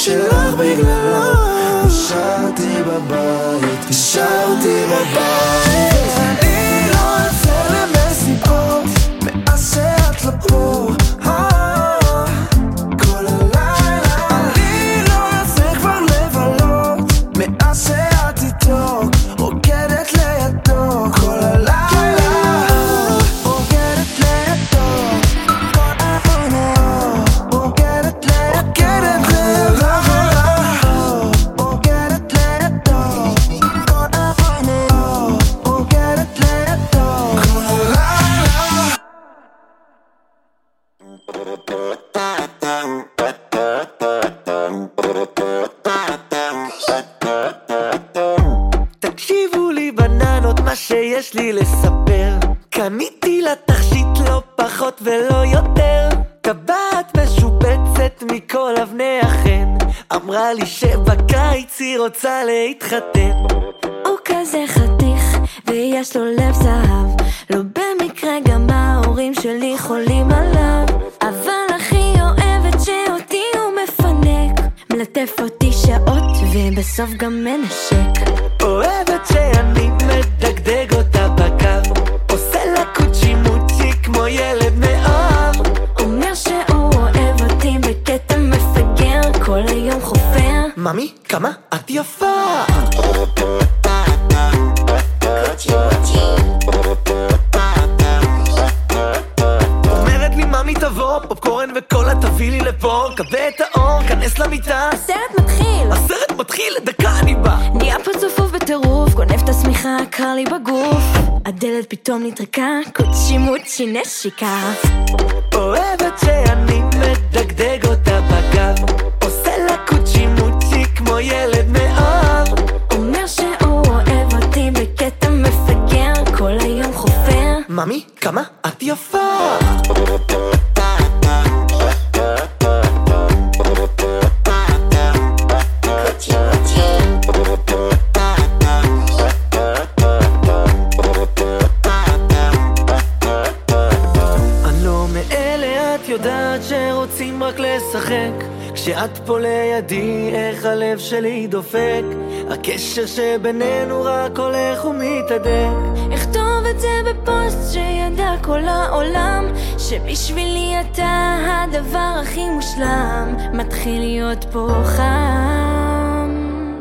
שלך בגללו נשארתי בבית, נשארתי בבית. אני לא יוצא למסיבות מאז שאת לא פה, כל הלילה אני לא יוצא כבר לבלות מאז שאת איתו, רוקדת לידו כל הלילה, רוקדת לידו, רוקדת לידו, רוקדת לידו, רוקדת לידו כל הלילה. תקשיבו לי בננות מה שיש לי לספר, קניתי לה תכשיט לא פחות ולא יותר, טבעת משופצת מכל אבני החן, אמרה לי שבקיץ היא רוצה להתחתן. הוא כזה חתיך ויש לו לב זהב, לא במקרה גם ההורים שלי חולים עליו, אבל הכי אוהבת שאותי הוא מפנק, מלטף אותי שעות ובסוף גם מנשק. אוהבת שאני מדגדג אותה בקו, עושה לה קוצ'י מוצ'י כמו ילד מאוהב, אומר שהוא אוהב אותי בקטע מפגר, כל היום חופר. ממי, כמה את יפה. אומרת לי ממי תבוא, פופקורן וקולה תביא לי לפה, קווה את האור, כנס למיטה, הסרט מתחיל, הסרט מתחיל, דקה אני בא. נהיה פה צפוף בטירוף, גונב את השמיכה, קר לי בגוף, הדלת פתאום נטרקה, קוצ'י מוצ'י נשיקה. אוהבת שאני מדגדג אותה בגב, עושה לה קוצ'י מוצ'י כמו ילד מאוהב, אומר שהוא אוהב אותי בקטע מפגר, כל היום חופר. ממי, כמה את יפה. אני לא מאלה, את יודעת שרוצים רק לשחק, כשאת פה לידי איך הלב שלי דופק, הקשר שבינינו רק הולך ומתהדק. אכתוב את זה בפוסט שידע כל העולם, שבשבילי אתה הדבר הכי מושלם, מתחיל להיות פה חם.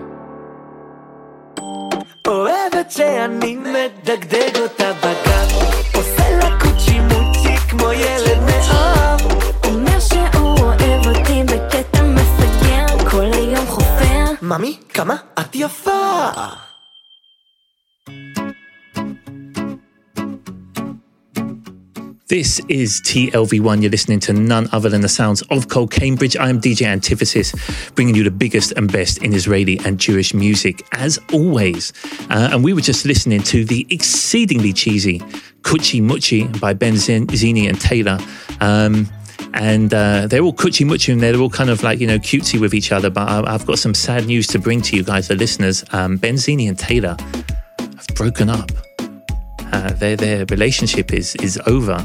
אוהבת שאני מדגדג אותה בגב, עושה לה קוצ'י מוצ'י כמו ילד מאוהב, אומר שהוא אוהב אותי בקטע מפגר, כל היום חופר. ממי, כמה את יפה. This is TLV1. You're listening to none other than the sounds of Cole Cambridge. I'm DJ Antithesis, bringing you the biggest and best in Israeli and Jewish music, as always. And we were just listening to the exceedingly cheesy Kuchi Muchi by Ben Zini and Taylor. And they're all Kuchi Muchi and they're all kind of like, you know, cutesy with each other. But I've got some sad news to bring to you guys, the listeners. Ben Zini and Taylor have broken up. Their relationship is over.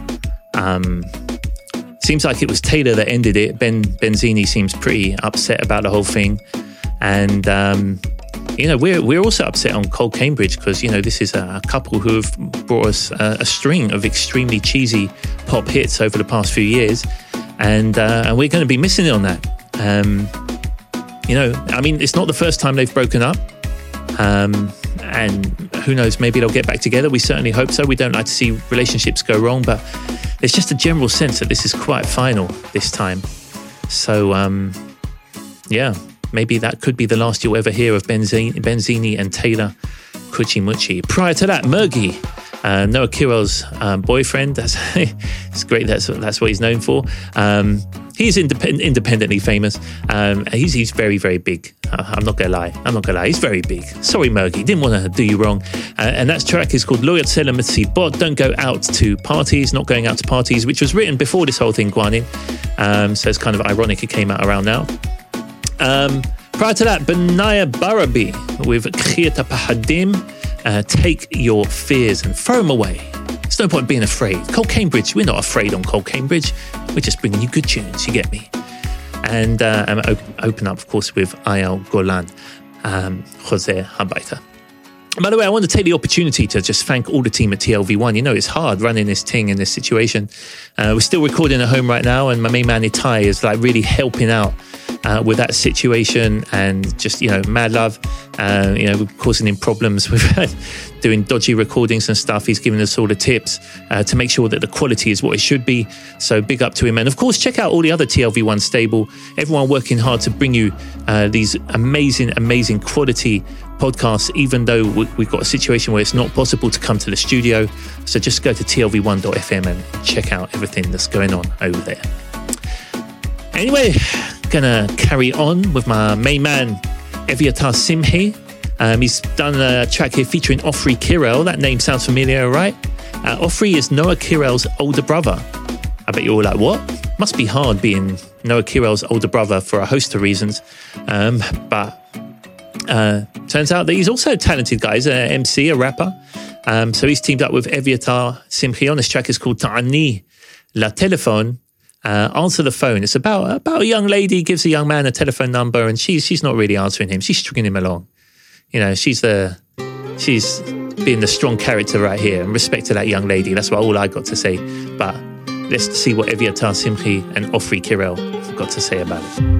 Seems like it was Taylor that ended it. Benzini seems pretty upset about the whole thing, and you know, we're also upset on Cole Cambridge because, you know, this is a couple who have brought us a string of extremely cheesy pop hits over the past few years, and we're going to be missing it on that. You know, I mean, it's not the first time they've broken up. And who knows, maybe they'll get back together. We certainly hope so. We don't like to see relationships go wrong, but there's just a general sense that this is quite final this time. So, yeah, maybe that could be the last you'll ever hear of Benzini and Taylor Kuchi Muchi. Prior to that, Mergi, Noah Kiro's boyfriend. It's great. That's what he's known for. He's independently famous. He's very, very big. I'm not gonna lie. He's very big. Sorry, Mergi. Didn't want to do you wrong. And that track is called Lo Yotzeh Lemesibot. Don't go out to parties. Not going out to parties, which was written before this whole thing, Guanin. So it's kind of ironic it came out around now. Prior to that, Benaya Barabi with Chiyat Pahadim. Take your fears and throw them away. There's no point being afraid. Cole Cambridge, we're not afraid on Cole Cambridge. We're just bringing you good tunes, you get me? and open up, of course, with Ayal Golan, Jose Habaita. By the way, I want to take the opportunity to just thank all the team at TLV1. You know, it's hard running this thing in this situation. We're still recording at home right now, and my main man Itai is like really helping out with that situation, and just, you know, mad love, you know, causing him problems with doing dodgy recordings and stuff. He's giving us all the tips to make sure that the quality is what it should be. So big up to him. And of course, check out all the other TLV1 stable, everyone working hard to bring you these amazing quality podcasts, even though we've got a situation where it's not possible to come to the studio. So just go to tlv1.fm and check out everything that's going on over there. Anyway, gonna carry on with my main man, Eviatar Simhi. He's done a track here featuring Ofri Kirel. That name sounds familiar, right? Ofri is Noah Kirel's older brother. I bet you're all like, what? Must be hard being Noah Kirel's older brother for a host of reasons. But turns out that he's also a talented guy. He's an MC, a rapper. So he's teamed up with Eviatar Simhi on this track. It's called Ta'ani La Telephone. Answer the phone. It's about a young lady gives a young man a telephone number, and she's not really answering him. She's stringing him along. You know, she's being the strong character right here, and respect to that young lady. That's all I got to say. But let's see what Eviatar Simhi and Ofri Kirel have got to say about it.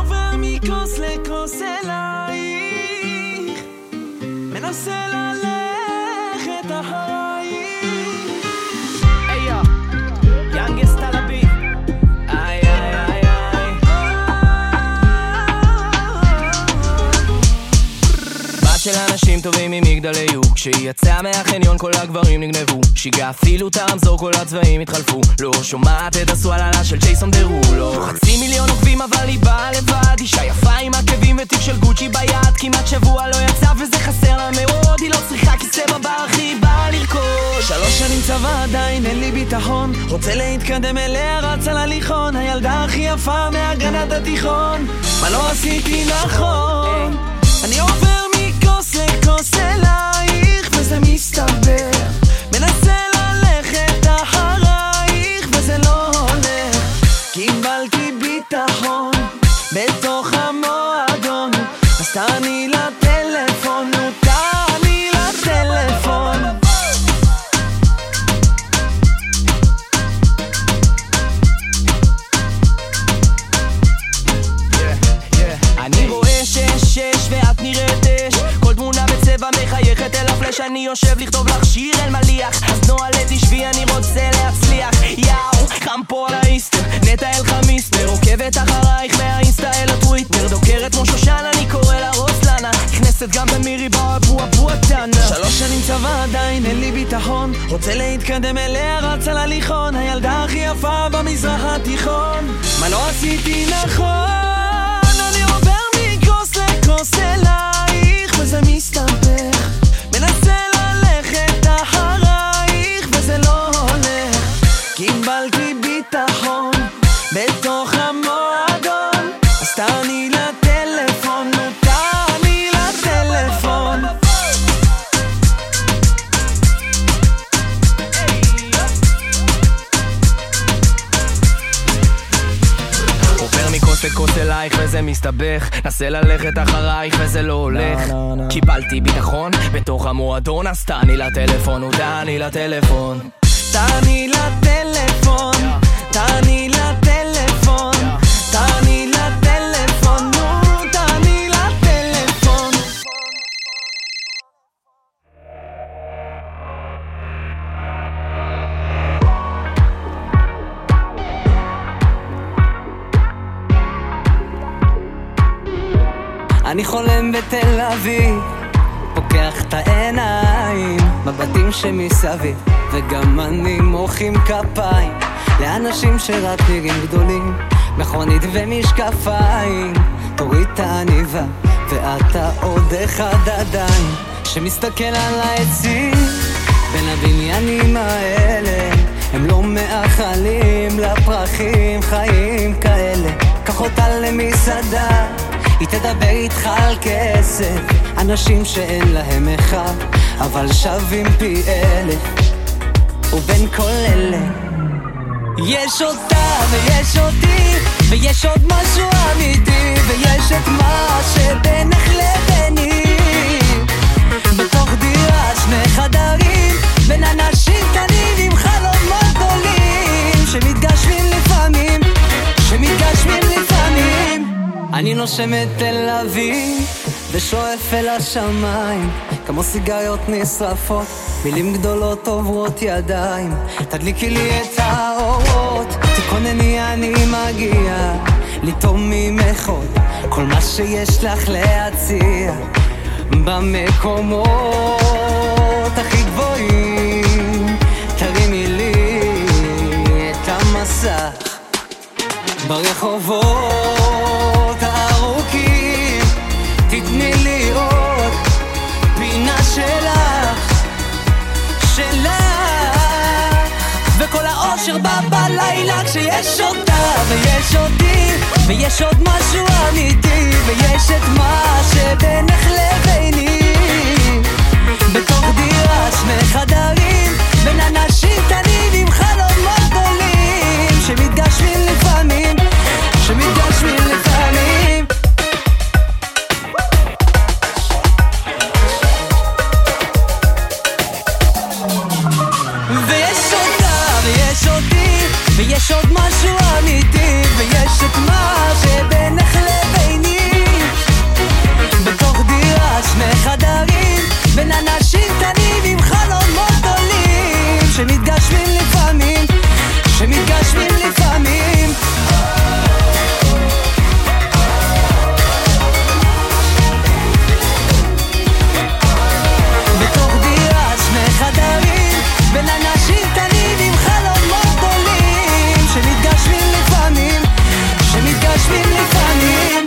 של אנשים טובים ממגדלי יוק כשהיא יצאה מהחניון כל הגברים נגנבו שיגע אפילו את הרמזור כל הצבעים התחלפו לא שומעת את הסואללה של ג'ייסון דרולו 500,000 עוקבים אבל היא באה לבד אישה יפה עם עקבים ותיק של גוצ'י ביד כמעט שבוע לא יצא וזה חסר לה מאוד היא לא צריכה כיסא בבר אך היא באה לרכוש 3 שנים צבא עדיין אין לי ביטחון רוצה להתקדם אליה רץ על הליכון הילדה הכי יפה מהגנת התיכון מה לא עשיתי נכון אני עובר מכוס לכוס אלייך וזה מסתבר מנסה ללכת אחרייך וזה לא הולך קיבלתי ביטחון בתוך המועדון אז תעני לטלפון תעני לטלפון אני רואה שש ואת נראית אש כל תמונה בצבע מחייכת אל הפלש אני יושב לכתוב לך שיר אל מליח אז נועל תשבי אני רוצה להצליח יאו חם פה על האיסטר נטע אל חמיסטר עוקבת אחרייך מהאינסטה אל הטוויטר דוקרת כמו שושן אני קורא לה רוסלנה נכנסת גם במירי באבו אבו התנה 3 שנים צבא עדיין אין לי ביטחון רוצה להתקדם אליה רץ על הליכון הילדה הכי יפה במזרח התיכון מה לא עשיתי נכון אני עובר מכוס לכוס אלייך וזה מסתבך מנסה ללכת אחרייך וזה לא הולך קיבלתי ביטחון בתוך המועדון אז תעני לטלפון תעני לטלפון עובר מכוס לכוס אלייך וזה מסתבך נסה ללכת אחרייך וזה לא הולך קיבלתי ביטחון בתוך המועדון אז תעני לטלפון ותעני לטלפון תעני לטלפון תעני לטלפון תעני לטלפון תעני לטלפון אני חולם בתל אביב פוקח את העיניים מבטים שמסביב וגם אני מוחאים כפיים לאנשים שרק נראים גדולים מכונית ומשקפיים תוריד את העניבה ואתה עוד אחד עדיין שמסתכל על העצים בין הבניינים האלה הם לא מאחלים לפרחים חיים כאלה קח אותה למסעדה היא תדבר איתך על כסף אנשים שאין להם אחד אבל שווים פי 1000 ובין כל אלה יש אותה ויש אותי, ויש עוד משהו אמיתי, ויש את מה שבינך לביני. בתוך דירה שני חדרים, בין אנשים קטנים עם חלומות גדולים, שמתגשמים לפעמים, שמתגשמים לפעמים. אני נושם את תל אביב ושואף אל השמיים, כמו סיגריות נשרפות, מילים גדולות עוברות ידיים. תדליקי לי את האורות, תכונני אני מגיע, לטום ממך עוד כל מה שיש לך להציע. במקומות הכי גבוהים תרימי לי את המסך, ברחובות הארוכים תתני לי עוד פינה שלך, שלך, וכל האושר בא בלילה כשיש אותה ויש אותי, ויש עוד משהו אמיתי, ויש את מה שבינך לביני. בתוך דירה שני חדרים, בין אנשים קטנים עם חלומות גדולים, שמתגשמים לפעמים, שמתגשמים לפעמים. ויש אותה ויש אותי, ויש עוד משהו אמיתי, ויש את מה שבינך לביני. בתוך דירה שני חדרים, בין אנשים קטנים עם חלומות גדולים, שמתגשמים לפעמים, שמתגשמים לפעמים. בתוך דירה שני חדרים, בין אנשים קטנים עם חלומות גדולים, שמתגשמים לפעמים, שמתגשמים לפעמים.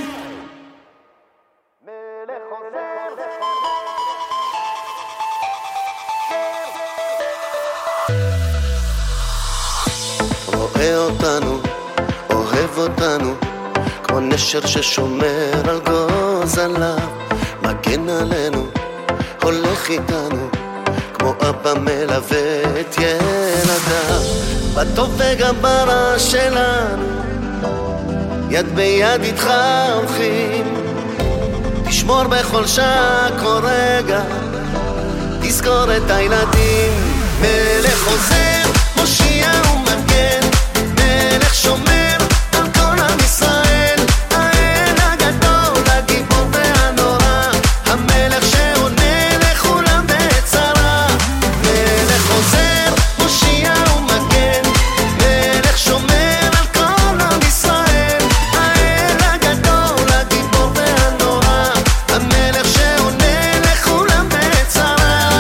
רואה אותנו, אוהב אותנו, כמו נשר ששומר על גוזליו, מגן עלינו, הולך איתנו, כמו אבא מלווה את ילדיו. בטוב וגם ברע שלנו, יד ביד איתך הולכים, תשמור בכל שעה כל רגע, תזכור את הילדים. מלך חוזר, מושיע ומגן, מלך שומר על כל עם ישראל, האל הגדול, הגיבור והנורא, המלך שעונה לכולם בצרה. מלך חוזר, מושיע ומגן, מלך שומר על כל עם ישראל, האל הגדול, הגיבור והנורא, המלך שעונה לכולם בצרה.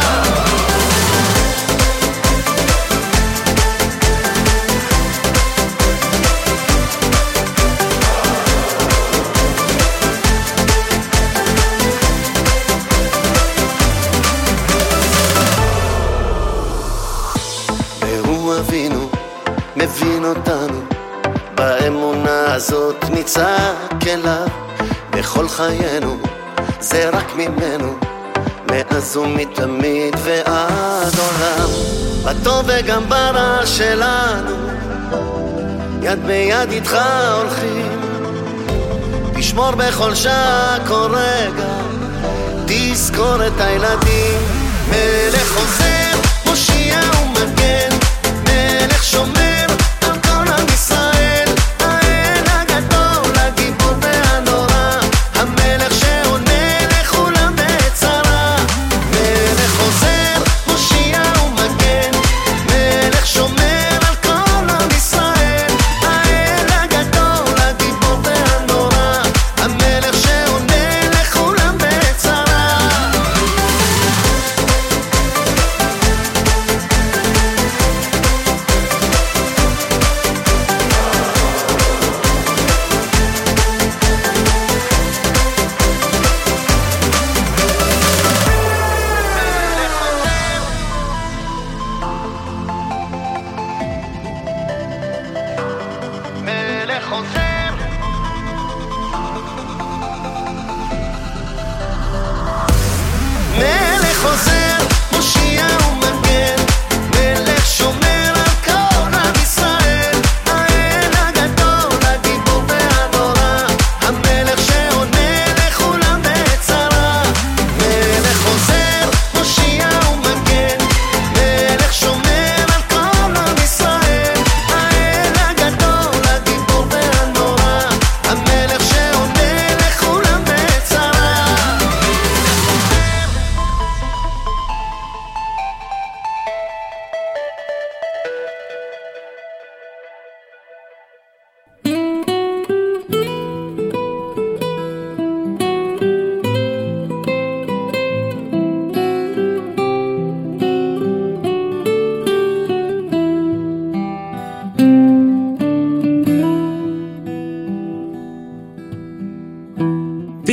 מבין אותנו, באמונה הזאת נצעק אליו בכל חיינו, זה רק ממנו, מאז ומתמיד ועד עולם. בטוב וגם ברע שלנו, יד ביד איתך הולכים, תשמור בכל שעה כל רגע, תזכור את הילדים. מלך חוזר, מושיע ומגן, מלך שומר על כל עם ישראל, האל הגדול, הגיבור והנורא, המלך שעונה לכולם בצרה. מלך חוזר, מושיע ומגן, מלך שומר על כל עם ישראל, האל הגדול, הגיבור והנורא, המלך שעונה לכולם בצרה.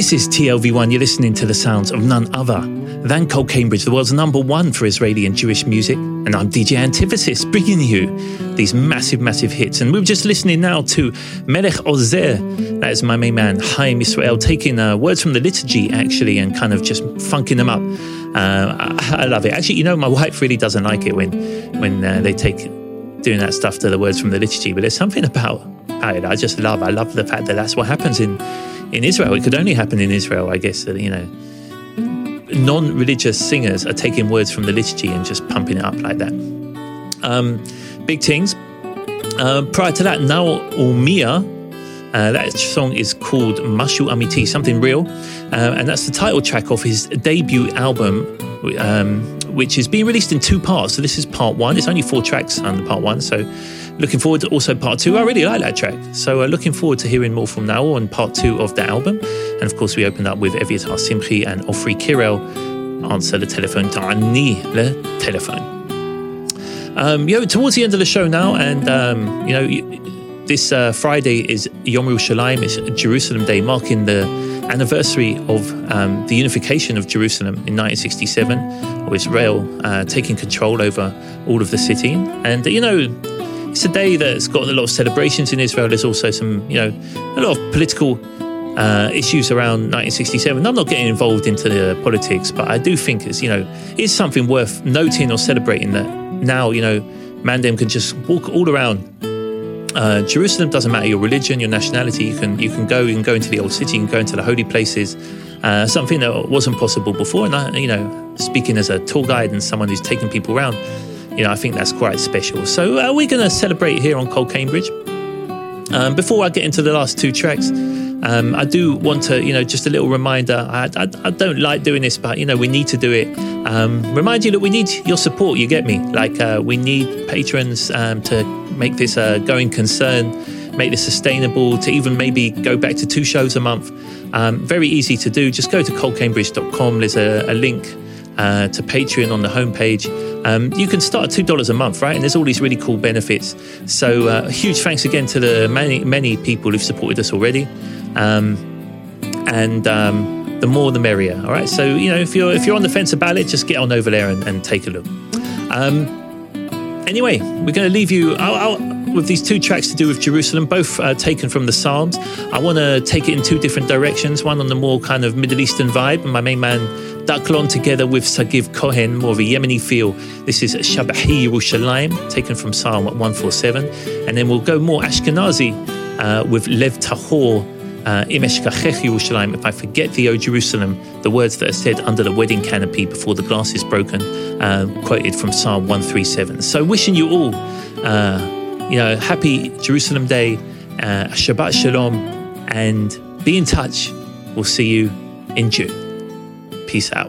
This is TLV1. You're listening to the sounds of none other than Cole Cambridge, the world's #1 for Israeli and Jewish music. And I'm DJ Antithesis, bringing you these massive, massive hits. And we're just listening now to Melech Ozer. That is my main man, Chaim Israel, taking words from the liturgy, actually, and kind of just funking them up. I love it. Actually, you know, my wife really doesn't like it when they take doing that stuff to the words from the liturgy. But there's something about it I just love. I love the fact that that's what happens in Israel. It could only happen in Israel, I guess, you know. Non-religious singers are taking words from the liturgy and just pumping it up like that. Big things. Prior to that, Now Umia, that song is called Mashu Amiti, something real, and that's the title track of his debut album, which is being released in 2 parts. So this is part 1. It's only 4 tracks under part 1, so looking forward to also part 2. I really like that track, so looking forward to hearing more from Now on part 2 of the album. And of course we opened up with Eviatar Simchi and Ofri Kirel, Answer the Telephone, Ta'ani le Telephone. Towards the end of the show now, and this Friday is Yom Yerushalayim. It's Jerusalem Day, marking the anniversary of the unification of Jerusalem in 1967, with Israel taking control over all of the city. And it's a day that's got a lot of celebrations in Israel. There's also some, a lot of political issues around 1967. I'm not getting involved into the politics, but I do think it's something worth noting or celebrating that now, Mandem can just walk all around Jerusalem. Doesn't matter your religion, your nationality. You can go into the old city, you can go into the holy places. Something that wasn't possible before. And speaking as a tour guide and someone who's taking people around, I think that's quite special. So we're going to celebrate here on Cole Cambridge. Before I get into the last 2 tracks, I do want to, just a little reminder. I don't like doing this, but we need to do it. Remind you that we need your support. You get me? Like we need patrons to make this a going concern, make this sustainable. To even maybe go back to 2 shows a month. Very easy to do. Just go to colecambridge.com. There's a link to Patreon on the homepage. You can start at $2 a month, right? And there's all these really cool benefits. So huge thanks again to the many people who've supported us already. The more the merrier. All right. So if you're on the fence about it, just get on over there and take a look. Anyway, we're going to leave you with these 2 tracks to do with Jerusalem, both taken from the Psalms. I want to take it in 2 different directions. One on the more kind of Middle Eastern vibe, and my main man Daklon together with Sagiv Cohen, more of a Yemeni feel. This is Shabahi Yerushalayim, taken from Psalm 147. And then we'll go more Ashkenazi with Lev Tahor, Im Eshkachech Yerushalayim, if I forget thee, O Jerusalem, the words that are said under the wedding canopy before the glass is broken, quoted from Psalm 137. So wishing you all, happy Jerusalem Day, Shabbat Shalom, and be in touch. We'll see you in June. Peace out.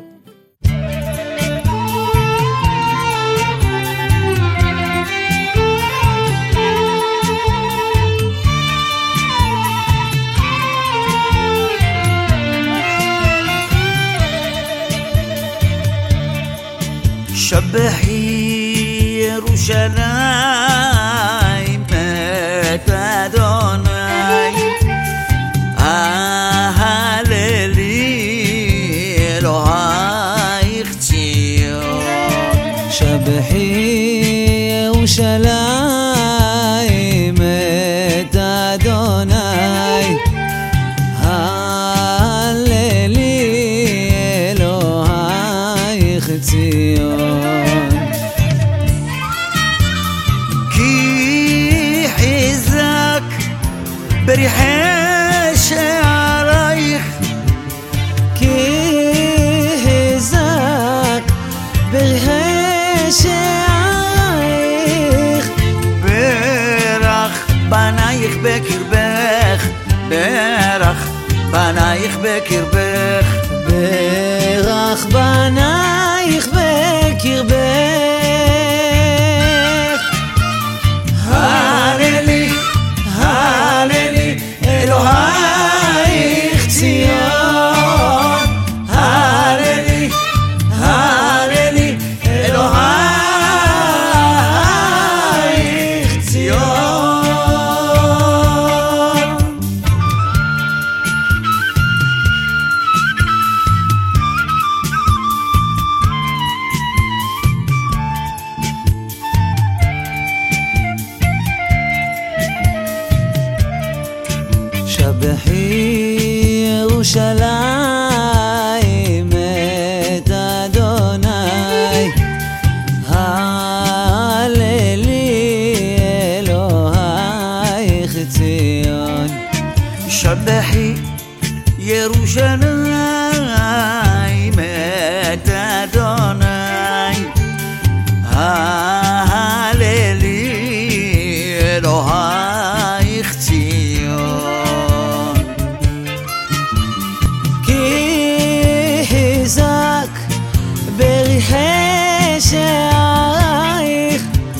שבחי ירושלים את אדוני, אהללי אלוהיך ציון. שבחי ירושלים את אדוני, אהללי אלוהיך ציון. בריחי שערייך, כי חזק בריחי שערייך, ברך בנייך בקרבך, ברך בנייך בקרבך, ברך בנייך בקרבך, הללי הללי אלוהיך ציון, הללי הללי אלוהיך ציון. ירושלים את אדוני הללי אלוהיך ציון כי חזק בריחי שערייך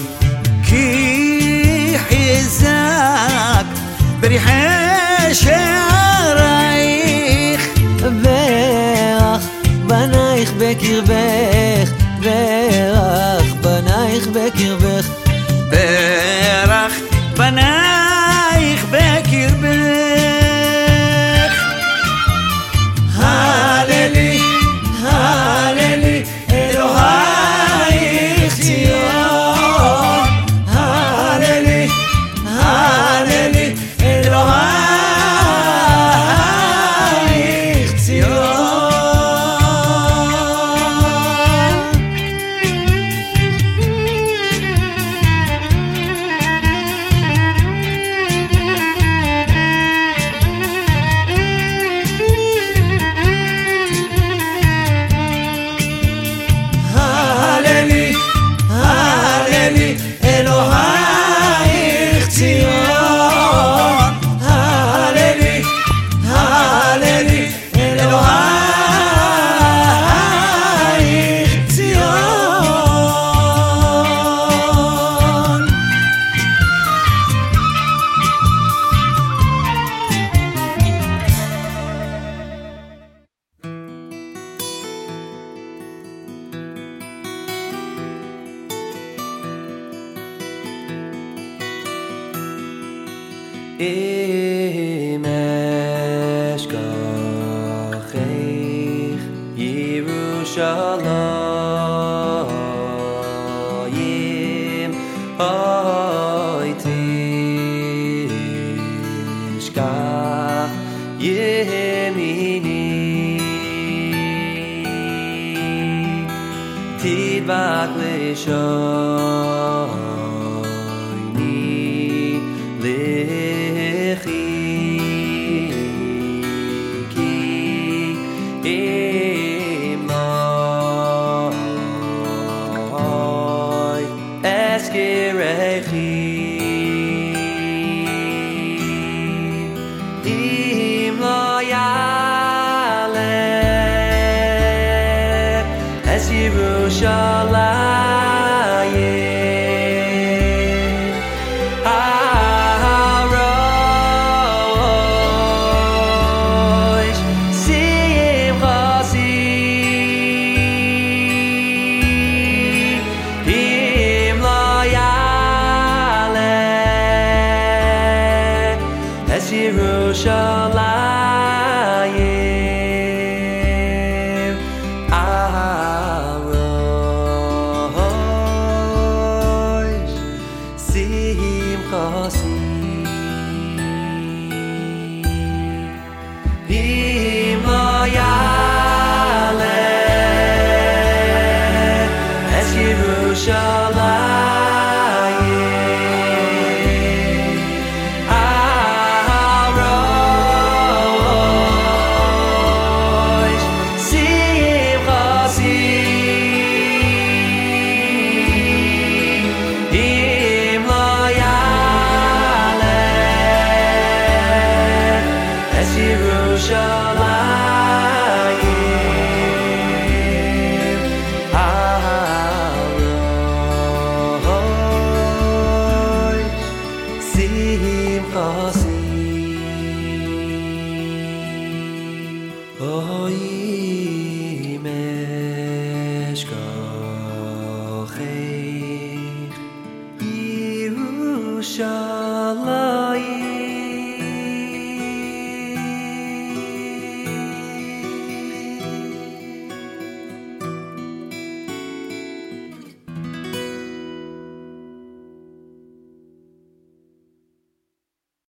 כי חזק בריחי שערייך ברך בנייך בקרבך ברך בנייך בקרבך ברך בנייך בקרבך הללי הללי אלוהיך ציון הללי הללי אלוהיך ציון הללי הללי אלוהיך ציון הללי הללי אלוהיך ציון אם אשכחך ירושלים אוי תשכח ימיני תדבק לשוני לכי כי אם לא אזכירכי אם לא יעלה אז ירושלים הראש שמחתי אם לא יעלה אז ירושלים אם לא יעלה אז ירושלים הראש שמחתי אם לא יעלה אז ירושלים הראש שמחתי אוי